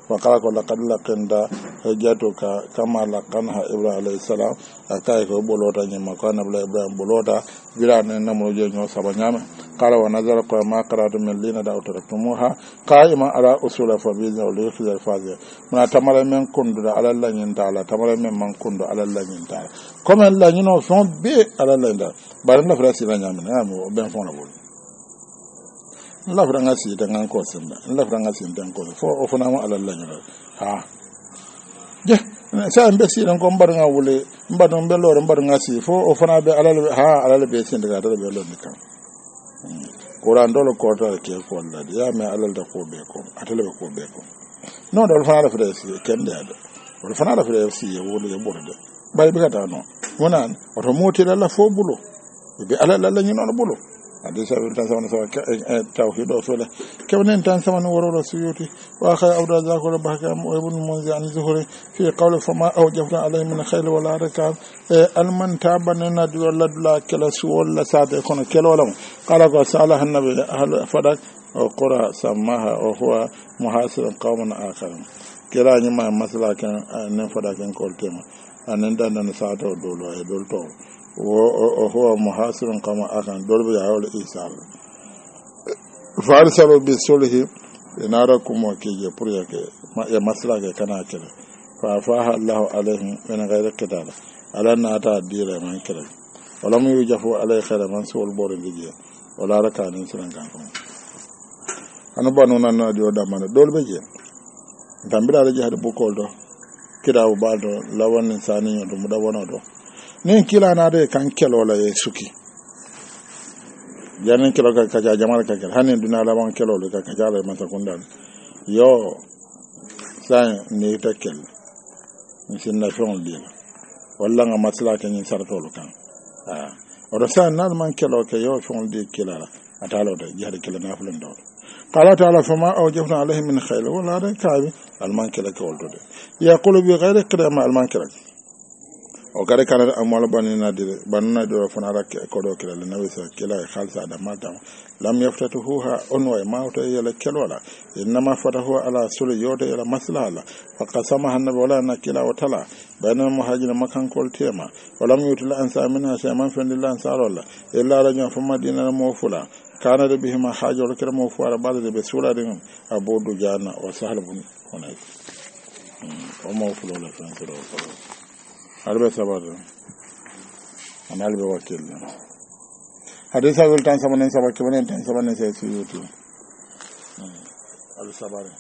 وقال لقد لقنت حجتك كما لقنها إبراهيم عليه السلام أكايك بولوتا نيما كان إبراهيم بولوتا بلا نمو جينيو سبا قال ونظر ما قرأت من لين دا تركتموها قائما على أصول فبيزا وليخذ الفاضل من تمر من كند على الله ينتعالى تمر من من كند على الله ينتعالى كما الله ينو فون بي على الله ينتعالى بارن لا فراسي لا نيامن نامو بن فون بول لا فرانغاسي دنgan ko semba la frangasi den ko fo o fona mo ala Allah yinta ha je sa mbesi dan ko mbar nga wule mbar no belore mbar ngasi fo o fona be ala ha ala be sin daga da be lo nikan Quran dole ko ta ke ko Allah ya me alal da ko be ko atale be ko be ko no dole fana da fere si ken da dole fana da fere si ya wole ya borde bari be ta no wonan oto moti la fo bulo be alal la ni non bulo ade sa tan sama sa tawhid o fele kewnen tan sama no woro suyuti wa khay awda zakura bahka ibn munzi an zuhuri fi qawli fama awjafna alayhi min khayl wala rakab al man tabanna dula dula kala su wala sade kono kelo lam qala ko salah annabi ahl fadak o qura samaha o huwa muhasirun qawman akhar kila ni ma masala kan nan fadaken koltema anan dan dan sa to dolo e dolto o huwa muhasirun kama akan dolbe ya wala isal farsalo bi sulhi inara kuma ke je purya ke ya masala ke kana kira fa faha Allah alaihim min ghayri qitala alanna ta dira man kira wala mu yujafu alai khaira man sul bor ngiye wala rakanin sunan kan anu banu nan na dio da man dolbe je tambira da jihad bu koldo kira bu baldo lawan insani yo mu da wono do nin kila na de kan kelo la ye suki janin kilo ka ka jamal ka kan hanin duna la ban kelo ka ka jala man sakundan yo sai ni ta kel ni sinna fon dina walla nga masla kan ni sarto kan ah o sa na man kelo ka yo fon di kila atalo de jihad kila na fulan do qala ta'ala fama awjafna alayhi min khayl wala rakabi al man kila ka woldo de yaqulu bi ghayri qidama al man kila o gare kana amwal banina dire banna do fana rak ko do kila na wisa kila khalsa da mata lam yaftatuha on wa ma to yela kelola inma fatahu ala sul yoda ila maslahala fa qasama hanna wala na kila wa tala bayna muhajir makan kol tema walam yutil ansa minha shay'an fa lillahi sallallahu illa rajul fa madina mawfula kana da bihima hajar kira mawfura ba'da da bisura din abudu jana wa sahlabun hunay o mawfula la fa kiro harbe sabado an albe wakil hadisa wil tan samanen sabake wonen tan samanen sai su yutu al sabare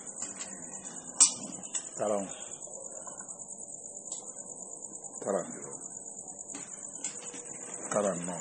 taram taram karam no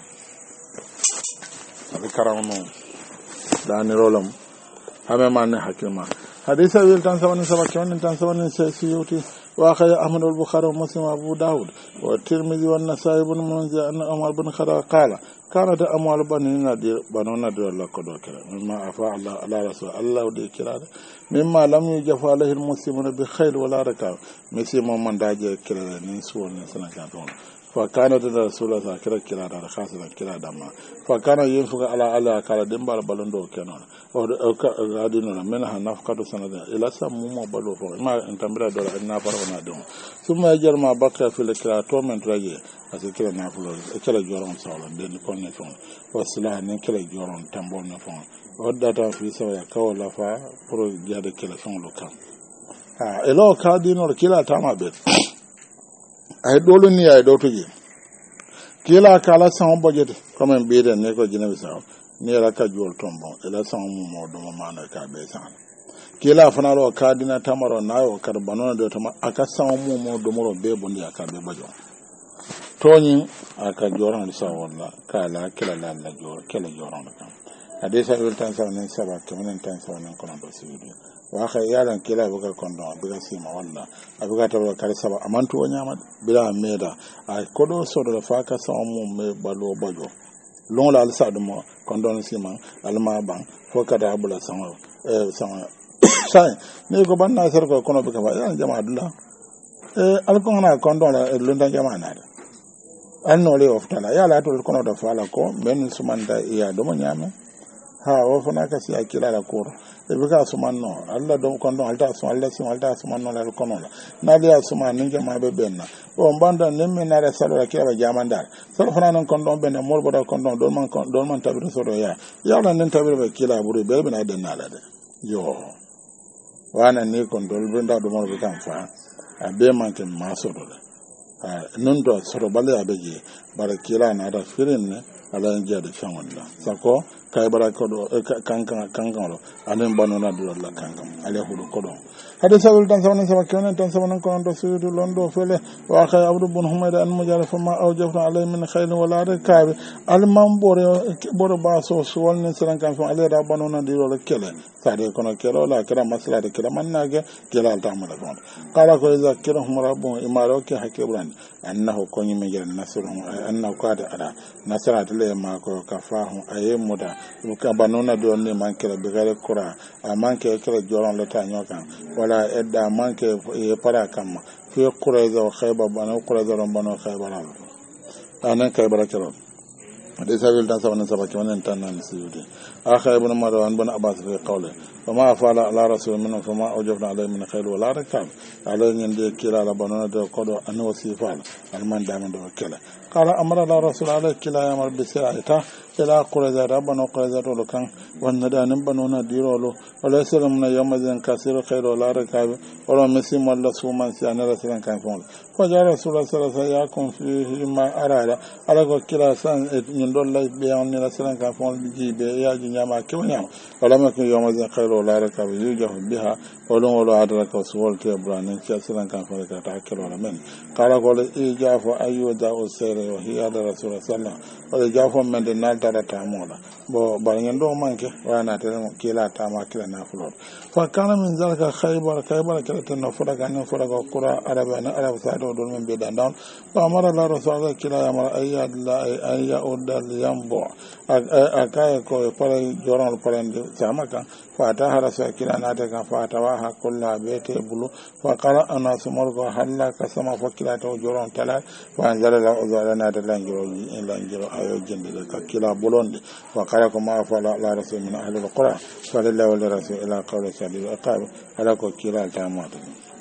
abi karam no dani rolam hame man hakima hadisa wil tan samanen sabake wonen tan samanen sai su yutu وأخرج أحمد البخاري ومسلم وأبو داود والترمذي والنسائي بن منذر أن عمر بن الخطاب قال كانت أموال بني نادر بنو نادر الله قد وكلا مما أفاء الله على رسول الله ودي كلا مما لم يجف عليه المسلمون بخير ولا ركاب مسلم من داجي كلا نسوا نسنا كاتون فكانت الرسول صلى الله عليه وسلم كلا دار خاصة كلا دما فكان ينفق على على كلا دمبال بلندو كنون أو كادينون منها نفقة سنة إلى سمو بلو فوق ما انتمرا دور إننا فرغنا دون ثم يجر ما بقي في الكلا تومن تراجي أسي كلا نافلو كلا جورون سولا دين كون نفون وصلاح نين كلا جورون تنبول نفون وداتا في سويا كولا فا برو جاد كلا سون لوكا ها إلو كادينون كلا تاما بيت ay dolu ni ay do tuji kila kala san budget comme biide ne ko jina bisaw ni ra ka jol tombo ela san mu mo do ma na ka be san kila fana ro ka dina tamaro na yo kar banona do tama aka san mu mo do mo be bondi aka be bajo toni aka joran sa wala kala kila la la jor kila joran ka hadisa wil tan sa ne saba kemen tan sa ne kono do sibi wa kha yaran kila buga kondo buga sima walla abuga to kare saba amantu wanyama bila meda ay kodo sodo da faka samu me balo bajo lon la alsa dum kondo sima alma ban fokada abula sanwa eh sanwa sai ne go banna sar ko kono buga ba yan jama dula eh alkon na kondo la lunda jama na an no le oftala yala to kono da fala ko ben sumanda iya do nyame ha o fana ka si akila la koro e be ka sumanno alla do kon don alta sum alla sim alta sumanno la kono la na dia suma ninge ma be benna o mbanda nemme na re salo ke ba jamandar salo fana non kon don benne mol boda kon don don man kon don man tabi so do ya ya la nen tabi be kila buru be be na den na la de yo wana ni kon dol benda do mo be kan fa a be man ke ma so do a non do so do bale abeje bara kila na da firin ne ala nje de changonda sako kay bara ko do kankan kankan lo anen banona do la kankan ale hudo ko do hade sawul tan sawana sama kenen tan sawana ko do suudu londo fele wa khay abdu bun humayda an mujarraf ma awjafna alay min khayl wala rakabe al mambore boro baso so wolne seran kan fa ale da banona do la kele sade kono kelo la kera masla de kera mannage kela ta amala don qala ko iza kira hum rabbun imaro ke hakibran annahu kunyi min jara nasruhum annahu qad ala nasrat le ma ko kafahu ayemuda ka banona do ne mankere be gare kura a manke kere joron le ta nyokan wala edda manke e para kam fi qurayza wa khayba banu qurayza ron banu khayba anan kay barakero de sabil tan sabana sabaki wonen tan nan siyudi akha ibn marwan bin abbas fi qawli fama afala ala rasul min fama awjabna alayhi min khayl wala rakab alayhi ngende kila la banona de kodo an wasifal alman daman do kala qala amara la rasul alayhi kila yamar bi sa'ata ila qurayza rabbana qurayza to kan wanda da nan banona dirolo wala salam na yamazan kasiru khayl wala rakab wala misim wala suman si an rasul kan fon fa ja rasul sallallahu alaihi wasallam yakun fi ma arada ala ko kila san ndol lay be on ni rasul kan fon ji be ya ji nyama ke nyama wala ma ko yamazan khayl wala rakab yujahu biha wala wala adraka suwal te branin ci rasul kan fon ka ta kilo wala men qala ko le ijafu ayyuda usayra wa hiya rasul sallallahu wala jafo men de nalta ta mola bo baringen do manke wana tere kila ta ma kila na fulor fa kana min zalika khaybar khaybar kala tan fura kan fura ko qura araba na arab sa do don men be dan don wa amara la rasul kila ya mara ayya la ayya udal yambo akay ko pare joron parende samaka fa ta harasa kila na ta kan fa ta wa hakulla bete bulu fa qala ana sumar ko halla ka sama fa kila to joron tala fa anzala la uzala na ta lanjiro in lanjiro ayo jende ka kila bulonde wa qala ko ma fa la rasul min ahli alqura fa lillahi wa rasul ila qawli sadil aqab ala ko kila ta mata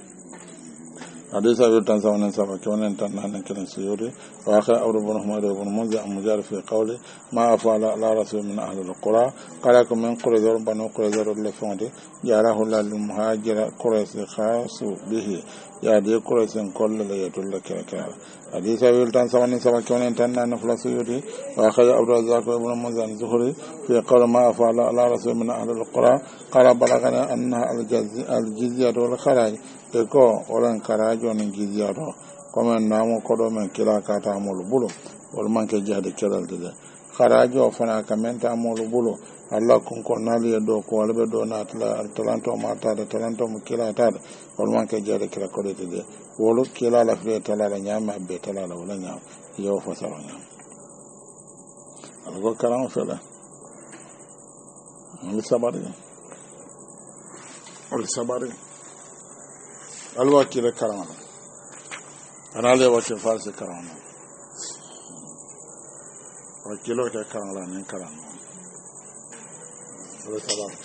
hadisa bi tan sawana saba ke wonen tan nan kiran suyuri wa akha awru bin humad ibn munzir am mujar fi qawli ma afala la rasul min ahli alqura qala ko min qurayza banu qurayza le fonde yarahu lil muhajira qurayza khasu bihi ya de qurayza kolle le yatul kala kala hadisa bi tan sawana saba ke wonen tan nan fla suyuri wa akha abdu razak ibn munzir zuhri fi qawli ma afala la rasul min ahli alqura qala balagana anna al-jizya wal kharaj e ko olan karajo ni giziaro comme namo ko do men kila kata amol bulo wal manke jade kelal de karajo fana kamenta amol bulo alla kun ko nali do ko walbe do na tala talanto mata da talanto mu kila ta wal manke jade kila ko de de wolo kila la fe tala la nyama be tala la wala nyama yo fa saro nyama algo karam fela ni sabari ol sabari alwa kile karamana anale wa ke false karamana wa kilo ke karamana nen karamana ol sabari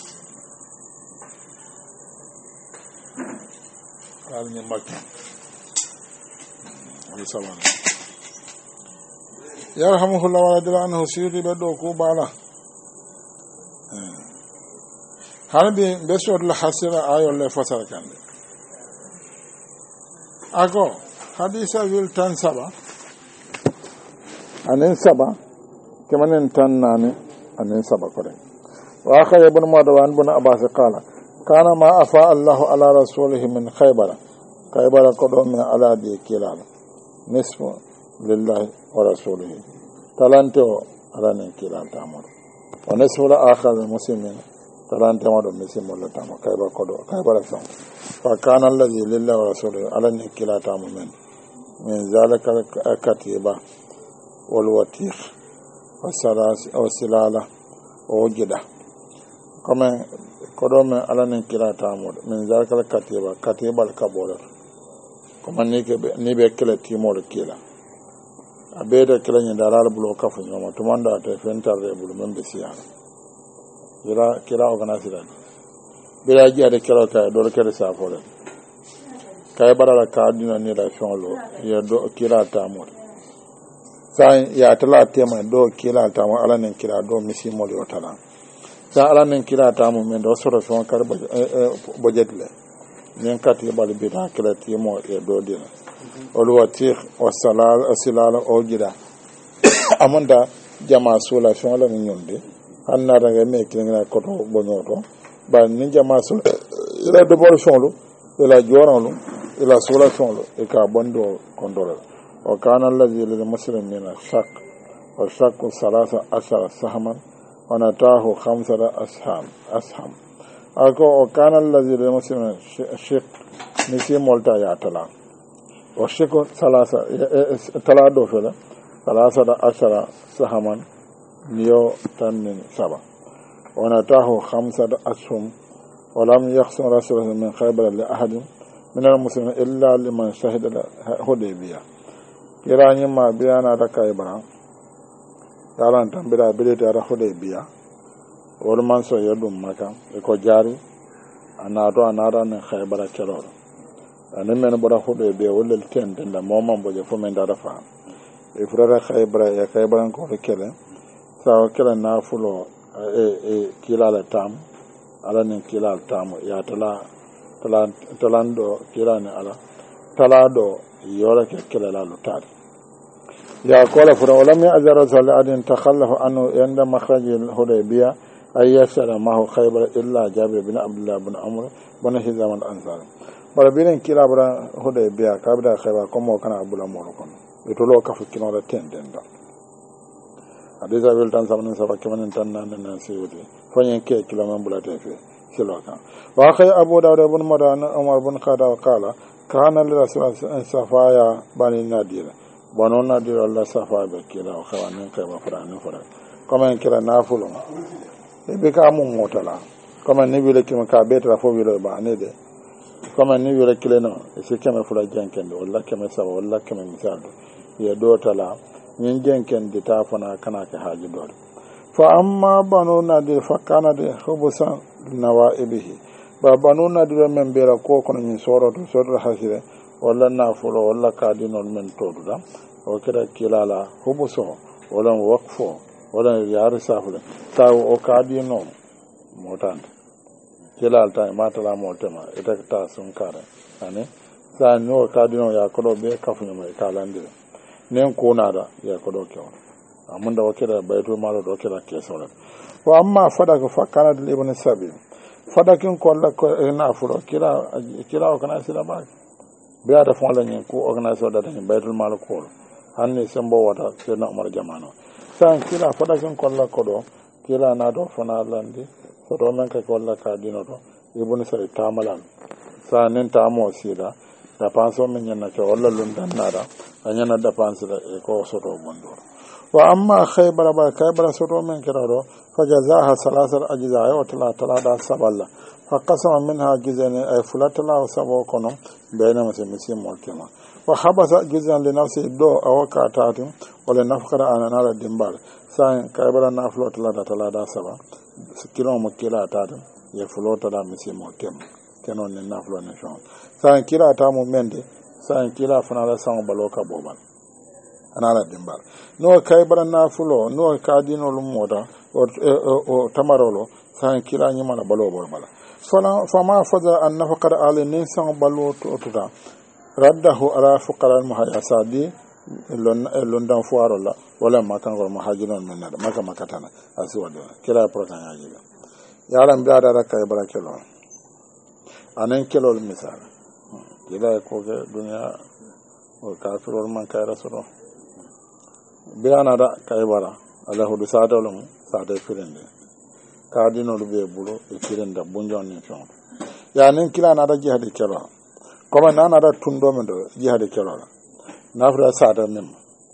al ni makka ol sabari yarhamuhullahu wa radiyallahu anhu sirri bedo ko bala harbi besod la hasira ayo le fasara kande ago hadisa wil tan saba anen saba kemanen tan nane anen saba kore wa akha ibn madwan ibn abbas qala kana ma afa allah ala rasulihi min khaybar khaybar ko do min ala di kilal nisfu lillahi wa rasulihi talanto ala ne kilal tamar wa nisfu la akhar muslimin talante ma do muslimin la tamar khaybar ko do khaybar fa فكان الذي لله ورسوله على نكلا تامن من ذلك الكتيبة والوتيخ والسلاس أو سلالة ووجدة كما قدوم على نكلا تامن من ذلك الكتيبة كتيبة الكبولة كما نيبه كلا تيمور كلا أبدا كلا ندارال بلو كفن يوم تماندا تفنتر بلو من بسيان kira kira organize da bila ji ade kira ka do kere sa fo kay barala ka dina ni la shonlo ya do kira ta mo sa ya tala tema do kira ta mo ala nen kira do misi mo yo tala sa ala nen kira ta mo men do soro shon kar bo budget le nyen kat ye bal bi ta kira ti mo e do dina olu wati wa salal asilala o gida amanda jama sula shon la nyonde anna daga me kinga ko to bonyoto ba ni jama sula ila do bol shonlo ila joranlo ila sula shonlo e ka bondo kondora wa kana allazi lil muslimina shaq wa shaqu salasa ashara sahman wa natahu khamsara asham asham ako wa kana allazi lil muslimina shiq nisi molta ya tala wa shiqu salasa tala do fela salasa ashara sahman niyo tannin saba wa natahu khamsara ashum wa lam yakhsum rasulullah min khaybar li ahadin min al-muslimin illa liman shahida hudaybiyah kirani ma biyana da kai bara yaran tambira bile da hudaybiyah wal man so yadum maka e ko jari anato anara ne khaybar kelo anen men bora hudaybiyah wala tende da momam boje fo men da fa e furara khaybar ya khaybar ko kele sa kele na fulo e e kilala tam ala ne kilala tam ya tala talando kirani ala talado yora ke kelala lutari ya kola fura wala mi azara sal adin takhallafu anhu yanda makhraj al hudaybiya ay yasara ma hu khaybar illa jabir bin abdullah bin amr bin hizam al ansar bara bilen kila bara hudaybiya kabda khaybar komo kana abula molo kon itolo ka fukino da tenden da hadisa bil tan sabun sabak kemen tan nan nan siwudi fanyen ke kilo man bulate fe كيلوكا واخي ابو داود بن مدان عمر بن خطاب قال كان لرسول صفايا بني نادير بنو نادير الله صفا بكيلا وخوان كيما فران فران كما كلا نافلو بك ام موتلا كما نبي لك ما بيت رفو بيلو باني دي كما نبي لك لنو سي كما فلا جانكن ولا كما سبا ولا كما مثال يا دوتلا نين جانكن دي تافنا كنا كحاجه دور فاما بنو نادير فكان دي خبسا nawaibihi ba banu nadira men bera ko kono ni soroto sodra hasire wala nafulo wala kadinol men toduda o kira kilala hubuso wala waqfo wala yar safle taw o kadino motande kilal ta matala motema eta ta sun kare ane sa no kadino ya kodo be kafunyo mai kalande nen ko nada ya kodo kyo amunda o kira bayto malo do kira kesora wa amma fadaka fakana de ibn sabi fadakin ko la ko na furo kila kila organize la ba biya da fon la nyen ko organize da tan baytul mal ko hanni sembo wata ke na umar jamano san kila fadakin ko la ko do kila na do fona landi so do men ka ko la ka dino do ibn sabi tamalan sa nen tamo sida da panso men nyana ke wala lundan nada anyana da panso e ko so do bondo wa amma khaybar ba khaybar soto men kiraro fajazaha salasal ajza wa tala tala da saballa fa qasama minha jizan ay fulatala wa sabo kono bayna masimisi moltema wa habasa jizan li nafsi do awakatatin wala nafkara anana dimbal sa khaybar na fulatala da tala da saba sikiro mo kila tatin ya fulotala misi moltema kenon ni naflo ne shon sa kila ta mo mende sa kila fanala sang baloka bobal anala dimbal no kay bara na fulo no ka dino lu moda o o tamarolo san kila nyima na balo bol mala fala fama fadha an nafaqar ali nin san balo to to raddahu ala fuqara al muhayyasadi lon lon dan fuaro la wala makan gol muhajiron men nada maka makatana aswado kila prokan yaji yaran biada da kay bara kelo anen kelo misal kila ko ke dunya o kafirol man kay rasulu biyana da kaybara ala hudu sadalum sada firende kadino be bulo e firenda bunjon ni ton ya nen kila na da jihade kelo koma na na da tundo men do jihade kelo na fura sada mem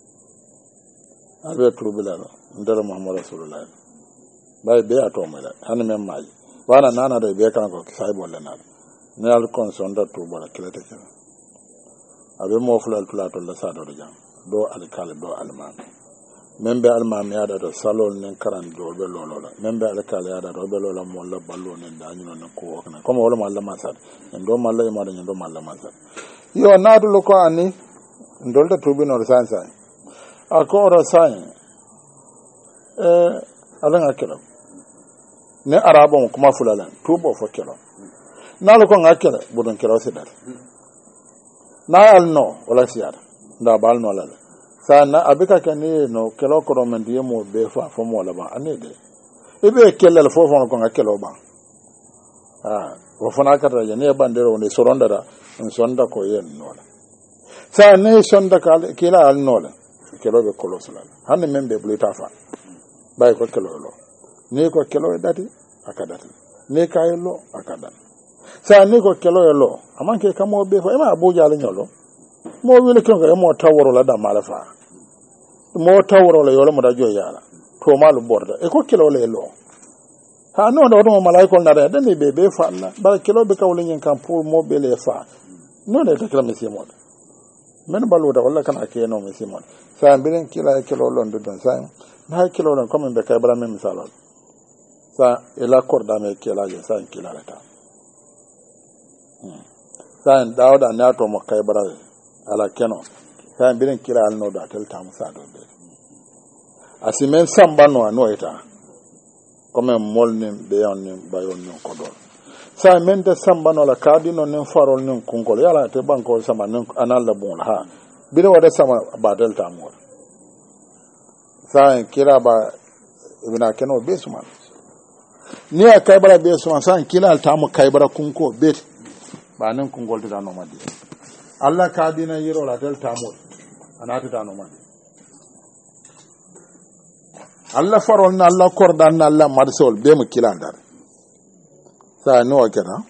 abe trubila ndara muhammad rasulullah bay be ato mala han mem maji wana nana da be kan ko sai bolle na ne al kon son da tu bala kilete kelo abe mo fulal tulato la sada do jam do alkal do alman membe alma mi ada do salol nen karan do be lolola membe ala kala ada do be lolola mo la ballo nen da nyino nen ko kana comme wala malla masad en do malla e mada do malla masad yo naadu lo ko ani ndolta tubi no sansa akoro sai eh ala ngakelo ne arabo kuma fulala tubo fo kelo nalo ko ngakelo budon kelo sedal na alno wala siara nda balno la sana abika kani no kelo ko men die mo be fa fo mo la ba anede ibe kelal fo fo ko ngakelo ba ah wo fana ka ya ne bandero ne sorondara en sonda ko yen nola sa ne sonda ka kila al nola kelo be kolosala hanne membe bulita fa bay ko kelo lo ni ko kelo dati akadati ni kaylo akadan sa ni ko kelo lo amanke kamo be fa ma abuja la nyolo mo wile ko e mo taworo la da mala fa mo taworo la yolo mo da joyala to malu borda e ko kelo le lo ha no do mo malaiko na da ni be be fa la ba kelo be kawle nyen kan pour mo be le fa no ne ta kala mesi mo men balu da wala kana ke no mesi mo sa bilen kila kelo lo ndo don sa na kilo non comme be kay bala même misalo sa ila korda me kila je sa kila la ta sa dawda na to mo kay bala ala keno sa bilen kila al no da tel ta musa do be asimen samba no no eta comme mol nim be on nim bayon no ko do sa men de samba no la kadi no nim farol nim kunkol yala te banko sama nim anala bon ha bilen wada sama ba del ta mo sa kila ba ibina keno be suman ni a kaybara be suman sa kila al tamu kaybara kunko be ba nan kungol ta no madi Allah ka dina yiro la del tamu anata ta no madi Allah farol na Allah kordan na Allah marsol be mu kila ndar sa no wakena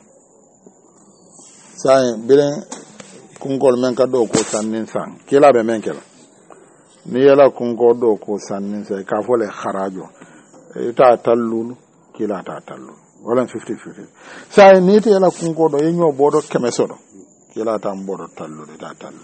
sa bilen kungol men ka do ko tannin san kila be men kila ni yala kungo do ko sannin sai ka fole kharajo ita tallulu kila ta tallu wala fifty fifty sai ni te yala kungo do yenyo bodo kemesodo kila ta mbodo tallu ta tallu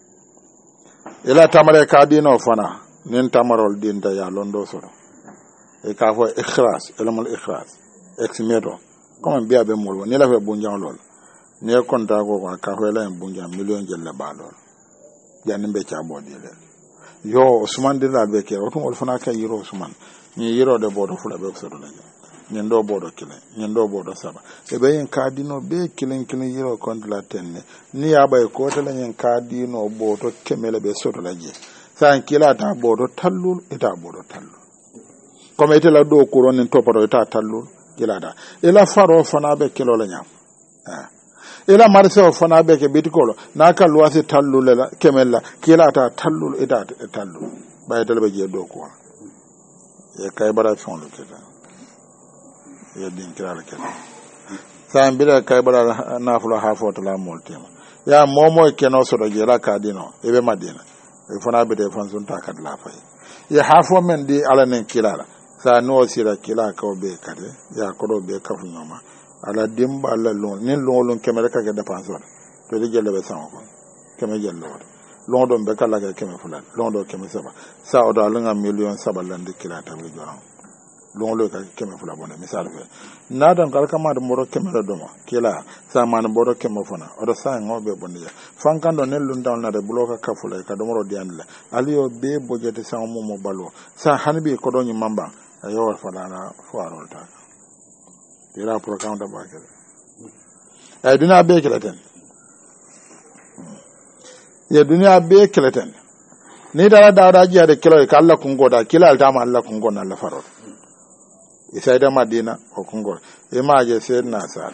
ila tamare ka dino fana nin tamarol dinta ya londo sodo e ka fo ikhras elamul ikhras exmedo comme biya be molwo ni la fe bunjan lol ni konta ko ka fo la bunjan million jelle ba lol janni be cha bodi le yo Usman de la beke o tun fana ka yiro Usman ni yiro de bodo fula be so do la ni ndo bodo kile ni ndo bodo saba e be en kadino be kilen kilen yiro kontra la tenne ni ya bay ko tele en kadino bodo kemele be so do la je san kila ta bodo tallul ita bodo tallul comme ite la do ko ron to paro ita tallul kila da e la faro fana be kilo la nyam ah ila marse o fana be ke bitikolo na ka luwasi tallule la kemella kila ta tallul ita tallul bay dal be je do ko e kay bara fon lu keta e din kira la keta sa mbira kay bara na fulo ha foto la moltema ya momo ke no so do je la ka dino e be madina e fana be de fon sun ta kad la fay ya ha fo men di ala nen kila la sa no sira kila ka be kade ya ko do be kafu nyoma ala dimba ala lon nin lon kemere ka ke dépense wala to di jelle be sama ko keme jelle wala lon do be kala ke keme fulan lon do keme saba sa o do ala nga million saba lande kila ta be joran lon lo ka keme fulan bona misal fe na dan kala kama do moro keme do ma kila sa man boro keme fona o do sa ngobe bonja fankan do nen lun down na de bloka ka fulay ka do moro di anle aliyo be bojete sa mo mo balo sa hanbi ko do nyi mamba ayo fala na fuarol ta ira programme da bakere ay dina be keleten ya duniya be keleten ni dara dawda ji ade kelo ka Allah kungo da kila altama Allah kungo na Allah farol isai da madina o kungo e ma je se na sal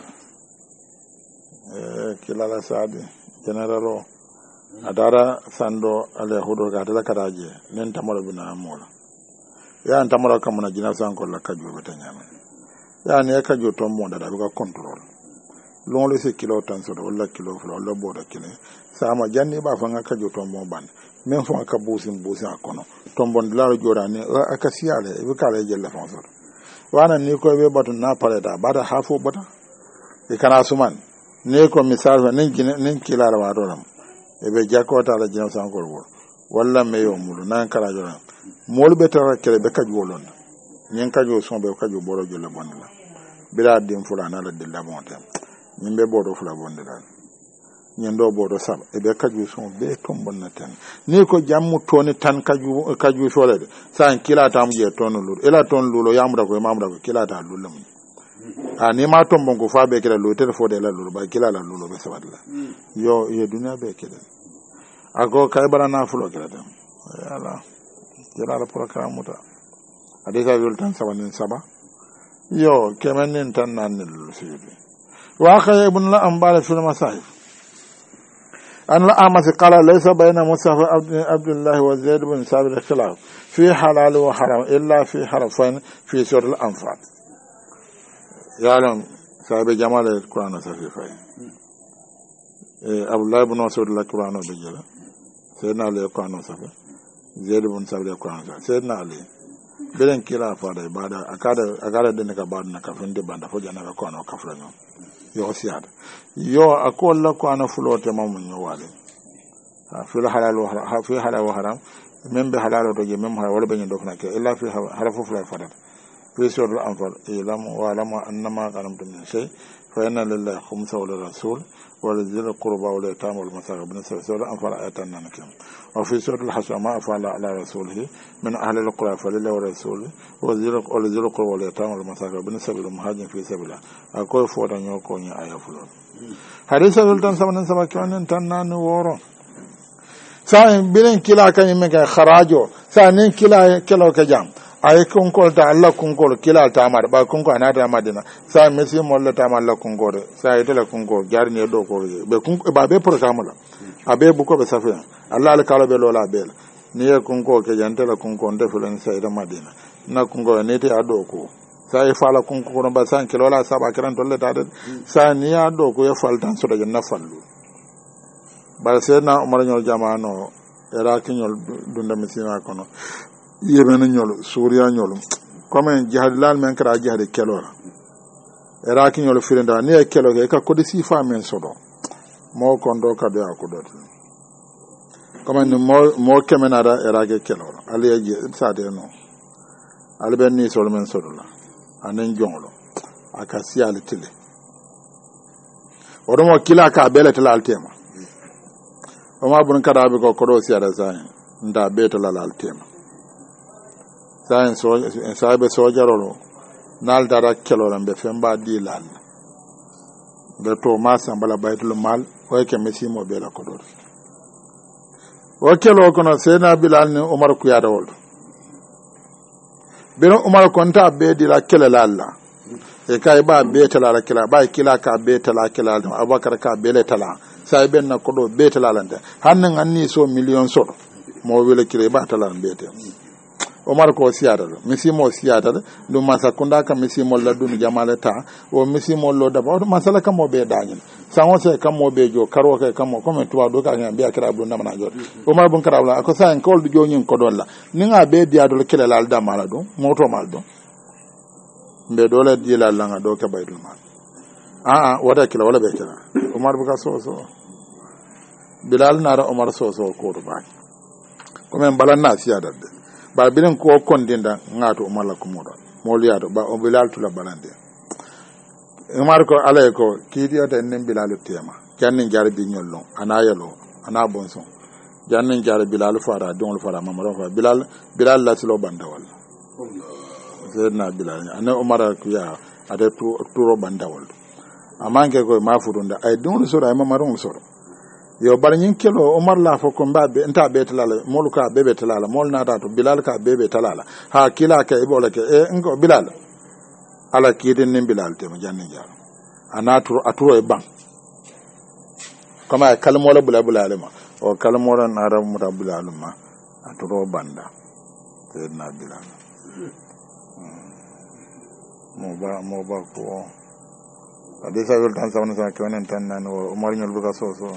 eh kila la sadi generalo adara sando ale hudo ga dala karaje nen tamoro bina mola ya tamoro kamuna jina sanko la kaju betanyama ya ne ka jo tombo da daga control lon le se kilo tan so wala kilo flo wala boda kile sama janni ba fa nga ka jo tombo ban men fo ka busin busin akono tombo ndala jora ne aka siale e ka le jelle fon so wana ni ko be batu na pare da bada hafo bata e kana suman ne ko misal nen nen kila ra wado ram e be jakota la jina san ko walla me yo mulu nan kala jora mol be tara kele be kaju wolon nyen kaju son be kaju boro jolla bondala bila dim fulana la dilla bonte nyen be bodo fula bondala nyen do bodo sab e be kaju son be tombon na tan ni ko jammu toni tan kaju kaju solede san kila tam je tonu lulu ela ton lulu yamra ko mamra ko kila ta lulum a ni ma tombon ko fa be kila lulu tel fo de la lulu ba kila la lulu be sabadla yo ye dunya be kila ago kay barana fulo kila dem ala kila la program muta adika yul tan sabanin saba yo kemenin tan nan lulu sidi wa khay ibn la ambala fil masahif أن الأعمش قال ليس بين مصطفى عبد الله وزيد بن ثابت الخلاف في حلال وحرام إلا في حرفين في سورة الأنفال يعلم صاحب جمال القرآن سفيفين عبد الله بن مسعود القرآن بجلا سيدنا علي القرآن سفي زيد بن ثابت القرآن سفي سيدنا علي بلن كلا فادا بعد أكاد أكاد دينك بعد نكفين دي بعد فجأة القرآن وكفرنا yo siada yo akolla ko ana fulote mamun yo wale ha fi halal wa haram fi halal wa haram membe halal to je mem halal wala benyo dokna ke illa fi harafu fula fadat fi suratul anfal ilam wa lam annama qalamtum min shay fa inna lillahi khumsa wa lirrasul wa lizil qurba wa litam wal masakin bin suratul anfal ayatan nakim wa fi suratul hasr ma afala ala rasulih min ahli alqura fa lillahi wa rasul wa lizil qurba wa litam wal masakin bin sabil muhajin fi sabila akoy foda nyoko ni aya fulo hadisa sultan sabanan sabakan tan nan woro sa bilen kila kan me ga kharajo sa nin kila kilo ka jam ay kun ko ta Allah kun ko kila ta mar ba kun ko anata madina sa mesi molla ta malla kun ko sa itela kun ko jarni do ko be kun ba be programme la abe bu ko be safiya Allah al kala be lola be ni e kun ko ke jantela kun ko nde fulen sa ida madina na kun ko ne te ado ko sa e fala kun ko ba san kilo la saba kiran tolle ta de sa ni ado ko e faltan so daga na fallu ba se na umar nyol jamano era kinyol dunda misina kono yebena nyol suriya nyol comme jihad lal men kara jihad kelo era kinyol firenda ni e kelo ke ka ko de sifa men sodo mo kondo ka de akudo comme ni mo mo kemenara era ke kelo ali je sa de no ali ben ni sol men sodo la anen jonglo akasi ali tile odo mo kila ka bele tala altema o ma bun kada be ko kodo siara zain nda beta la altema zain so saabe sojarolo nal dara kelo lambe femba di lal be to ma sambala baytul mal o ke mesi mo be la kodo o kelo kono sena bilal ni umar ku yada wol bino umar konta be di la kele lalla e kay ba beta la kila ba kila ka beta la kila abakar ka bele tala sai ben na kodo beta lalante hannan anni so million so mo wele kire ba talan beta omar ko siada misi mo siada do masa kunda ka misi mo la dun jamale ta o misi mo lo da ba masala kam mo be danyin sango se kam mo be jo karo ka kam mo comme tuwa do ka ngam biya kira bu na mana jot omar bun kara wala ko sa en kol jo nyin ko dolla ni nga be dia do kele lal da mala do moto mal do mbe do la di la nga do ka baydul mal a a wada kila wala be kila umar buka so so bilal nara umar so so ko do ba ko men balan na siya dadde ba bilen ko kondinda ngato umar la ko modo mo liado ba o bilal tula balande umar ko alay ko kidiya tan nen bilal tema jannin jarbi nyollo anayelo ana bonson jannin jarbi bilal fara dongol fara mamaro fa bilal bilal la tilo bandawal zedna bilal ana umar ko ya ade tu turo bandawal amange ko mafurunda ay dum sura ay mamarun sura yo bar nyin kelo umar la fo ko mbabe nta be talala mol ka bebe talala mol na ta to bilal ka bebe talala ha kila ka ibola ke e ngo bilal ala kidin nin bilal te mo janni jar anatu aturo e ban kama kalmo la bula bula ma o kalmo ran arab mutabula ma aturo banda te na bilal mo ba mo ba ko adisa yul tan sabana sa kenen tan nan o umar nyol buka so so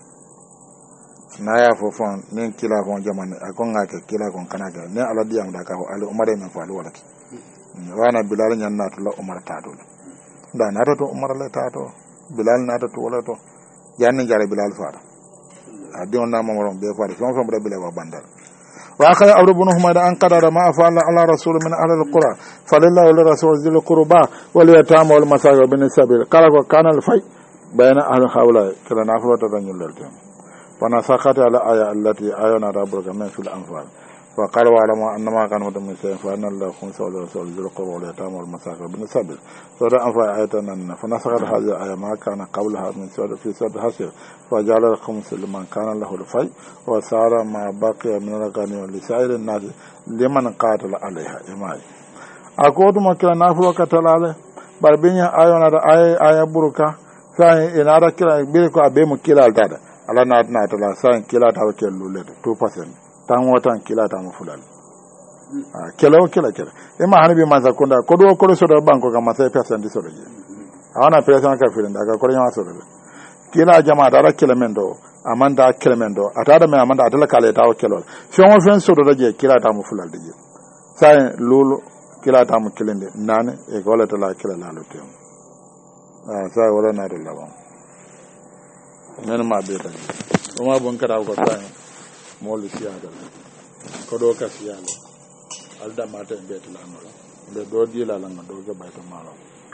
na ya fo fon nen kila fon jamane akon ngake kila kon kanaka ne ala diam da ka ho ali umar men fa ali wala ki wana bilal nyan na to la umar ta do da na to umar la ta to bilal na to wala to janni jare bilal fa adion na mamoron be fa fon fon bele wa bandal wa akhara abdu ibn humayd an qadara ma fa ala rasul min ahli alqura falillahi wa rasul zil qurba wal yatama wal masakin bin sabil kala ko kanal fay bayna ahli hawla kala nafrota dañul leltem wana sakata ala aya allati ayana rabbuka min fil anfal wa qala wa lama annama kana mutum sai fa anna allah kun sawla rasul zil qurba wal yatama wal masakin bin sabil so da anfa ayatan nan fa nasakata hadhihi aya ma kana qablaha min sura fi sura hasir fa jala khums liman kana lahu al fay wa sara ma baqiya min al ghani li sa'ir an nas liman qatala alaiha imai akodu makira nafulo katalale barbinya ayona da ay aya buruka sai ina da kila bi ko abe mu kila dada ala na na tala sai kila ta ke lulle two percent tan wotan kila ta mu fulal ah kila kila kila e ma hanabi man zakunda ko do ko so do banko ga ma sai percent so do je awana percent ka firin daga ko nya so do kila jama da kila mendo amanda kila mendo atada me amanda atala kale ta o kilo so mo fen so do je kila ta mu fulal de je sai lulu kila ta mu kilinde nane e ko la tala kila la lo tem ah sai wala na do lawan men ma be tan o ma bon kara ko tan mo lu siya dal ko do ka siya lo alda mata be tan no be do di la la do ga bayta malo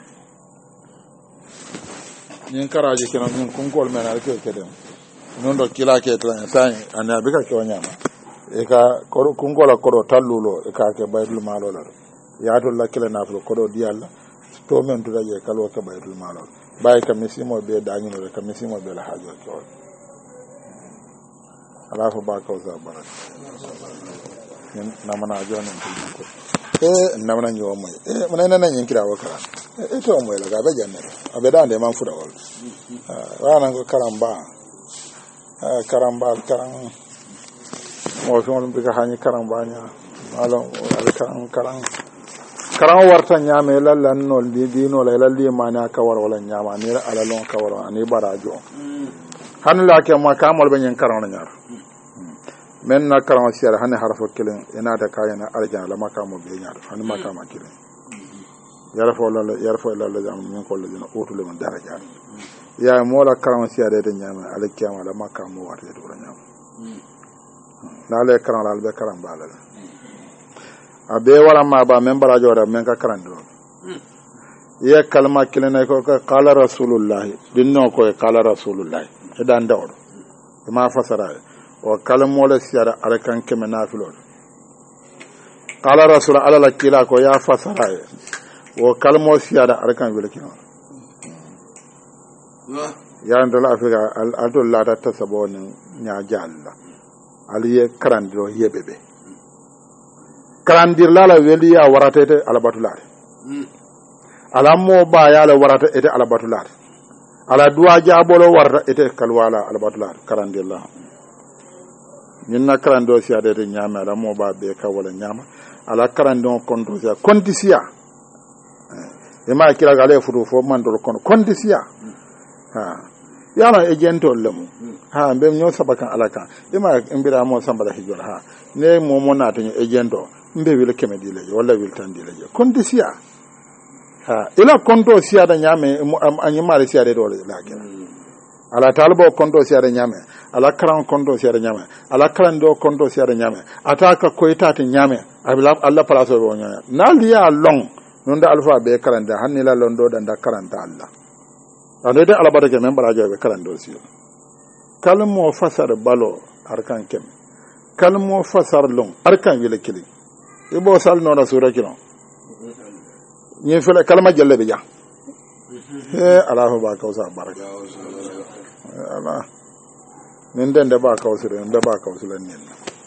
nyen karaji kenan nyen kun kol men al ke kedem non do kila ke tan sai ana be ka ko nyama e ka ko kun kola ko do tallulo e ka ke baytul malo la ya to la kila na ko do di alla to men to daje kalo ka baytul malo bay ka misimo be dañu no ka misimo be la hajo ko ala fa ba ka za barak na mana jona ko e na mana nyo mo e mana na nyin kira wakara e to mo la ga be janne abe dande man fuda wol wana ko karamba karamba karam mo so on be ka hani karamba nya malo karam karam karan warta nyame lallan no di dino la lalli mana ka war wala nyama ni ala lon ka war ani barajo han la ke ma kamal be nyen karan nyar men na karan siara han harfo kelen ina da kayana arjan la makamo be nyar han makama kelen yara fo la yara fo la la jam min ko la dina otu le man daraja ya mo la karan siara de nyama ala kiyama la makamo warte do nyama na le karan la be karan balala abe wala ma ba men barajo da men ka karando ye kalma kilene ko ka qala rasulullah dinno ko e qala rasulullah e dan dawdo e ma fasara o kalmo le siara arkan keme nafilo qala rasul ala la kila ko ya fasara o kalmo siara arkan wele kino ya ndala afrika al adolla ta tasabon nya jalla aliye karando yebebe karandir lala weli ya warata ite alabatulare ala mo ba ya la warata ite alabatulare ala duwa jabolo warata ite kalwala alabatulare karandir la nyinna karando sia de nyama ala mo ba be ka wala nyama ala karando konto sia kontisia e ma kira gale fudu fo man do kono kontisia ha yana ejento lemu ha be nyo sabakan alaka e ma imbira mo sambala hijora ha ne mo mo na tanyo ejento mbe wile keme dile wala wil tan dile konti siya ha ila konto siya da nyame anyi mari siya de dole la kira ala talbo konto siya da nyame ala kran konto siya da nyame ala kran do konto siya da nyame ataka ko itati nyame abla alla palaso bo nyame na liya long non da alfa be karanda hanni la londo da da karanta alla ande de ala barake men barajo be karando siya kalmo fasar balo arkan kem kalmo fasar long arkan wile kili ibo sal no rasura kino ni fele kalma jalle be ja e alahu ba kausa baraka ala nin den de ba kausire nin de ba kausire nin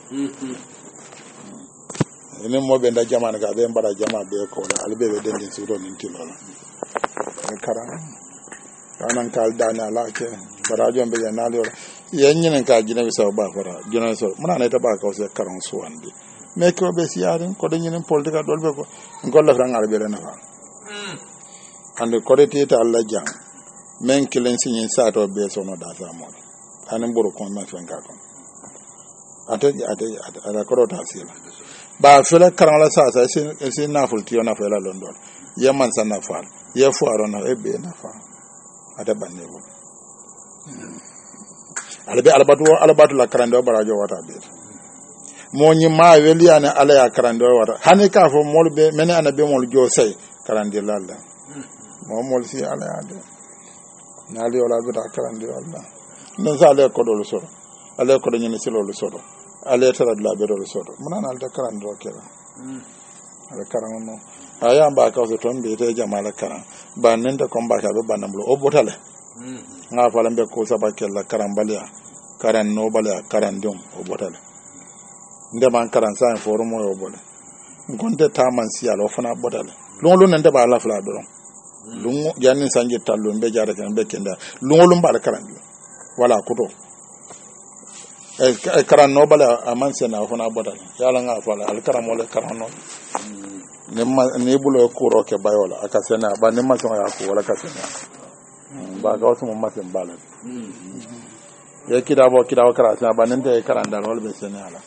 enen mo be nda jamana ga be mbara jama be ko la albe be den din suro nin tilola e kara anan kal dana la ke barajo be ya nalo yenyen ka jina be so ba fara jina so muna ne ta ba kausire karon suwandi mais ko be siyarin ko dañu nen politique dolbe ko golla fran arbe le nafa ande ko reti ta Allah jang men kilen signin sato be sono da sa mo hanin buru ko ma fen ka ko ate ate ala ko ta sila ba fele karan la sa sa sin sin naful ti ona fela london ye man sa nafal ye fo arona e be nafa ate banne ko albe albatu albatu la karande barajo wata be mo nyi ma weli ana ala ya karande wata hani ka fo mol be mene ana be mol jo sey karande lalla mo mol si ala ya de nali wala be ta karande walla non sa le ko do soro ale ko do nyini silo lo soro ale tara la be do soro munana alta karande o kela ala karan no aya ba ka so ton be te jamala karan ba nenda ko ba ka be banamlo o botale nga fala mbe ko sabakella karan balia karan no balia karan dum o botale nde man karan sa forum o bole ngonde ta man si alo fana botale lungolu nende ba la fla do lungu janni sanje tallo mbe jara kan be kenda lungolu mbal karan wala kuto e karan no balia aman sena fana botale yala nga fala al karan mo le karan no ne bulo ko roke bayola akasena ba ne ma so ya ko wala kasena ba ga wasu mun masin bala ya kida bo kida wa karatu ba nan da ya karanda wal be sene ala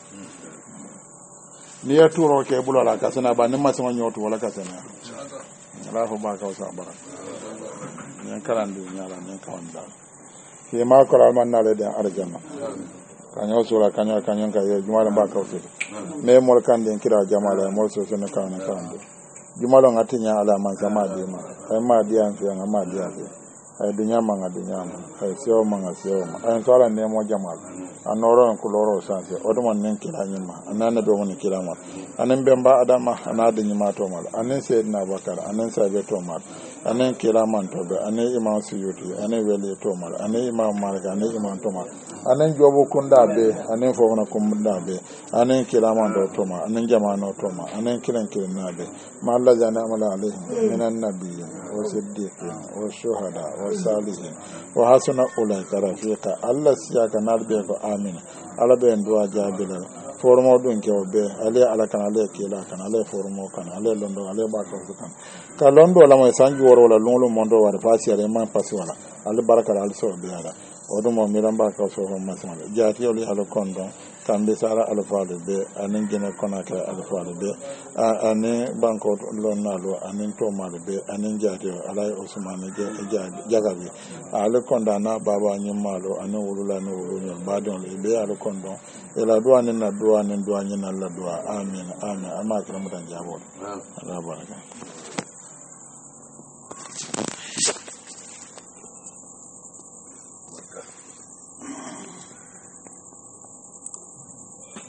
ni ya turo ke bulo la kasena ba nan masin wanyo to wala kasena ala fo ba ga wasu bara ni karandu ni ala ni kawanda ke ma ko man na le da arjana kanyo sura kanyo kanyo ka ye jumala ba ka wasu me mol kan den kira jamala mol so sene kan kan jumala ngatinya ala man sama di ma ay ma di an fi an ma di an ay dunya manga dunya ma ay sewo manga sewo ma ay sala ne mo jamal anoro ko loro sanse o dum nen kila nyima anana do mon kila ma anen bemba adama anade nyima to mal anen sayyidina bakar anen sabe to mal anen kila man to be anen imam suyuti anen weli to mal anen imam malik anen imam to mal anen jobo kunda be anen fo na kunda be anen kila man do to mal anen jama'ano to mal anen kilan kilan na be ma Allah jana amala alaihi minan nabiyyin wa siddiqin wa shuhada wa salihin wa hasuna ulaika rafiqa Allah siyaka nalbe ko amin ala be ndwa jabila formo dun ke obe ale ala kan ale kila kan ale formo kan ale londo ale ba ko kan ka londo la mo sanji woro la lolo mondo war fasi ale man fasi wala ale baraka al so be ala odum mo miramba ka so ho masama jati oli ala kondo kambe sara ala faade be anen gene konaka ala faade be ane banko lonnalo anen to male be anen jati ala osmane je jagabi ala konda na baba nyimalo anen wulula ne wulula badon le be ala kondo ela duwa ne na duwa ne duwa ne na la duwa amin amin ama kiramutan jabo ala baraka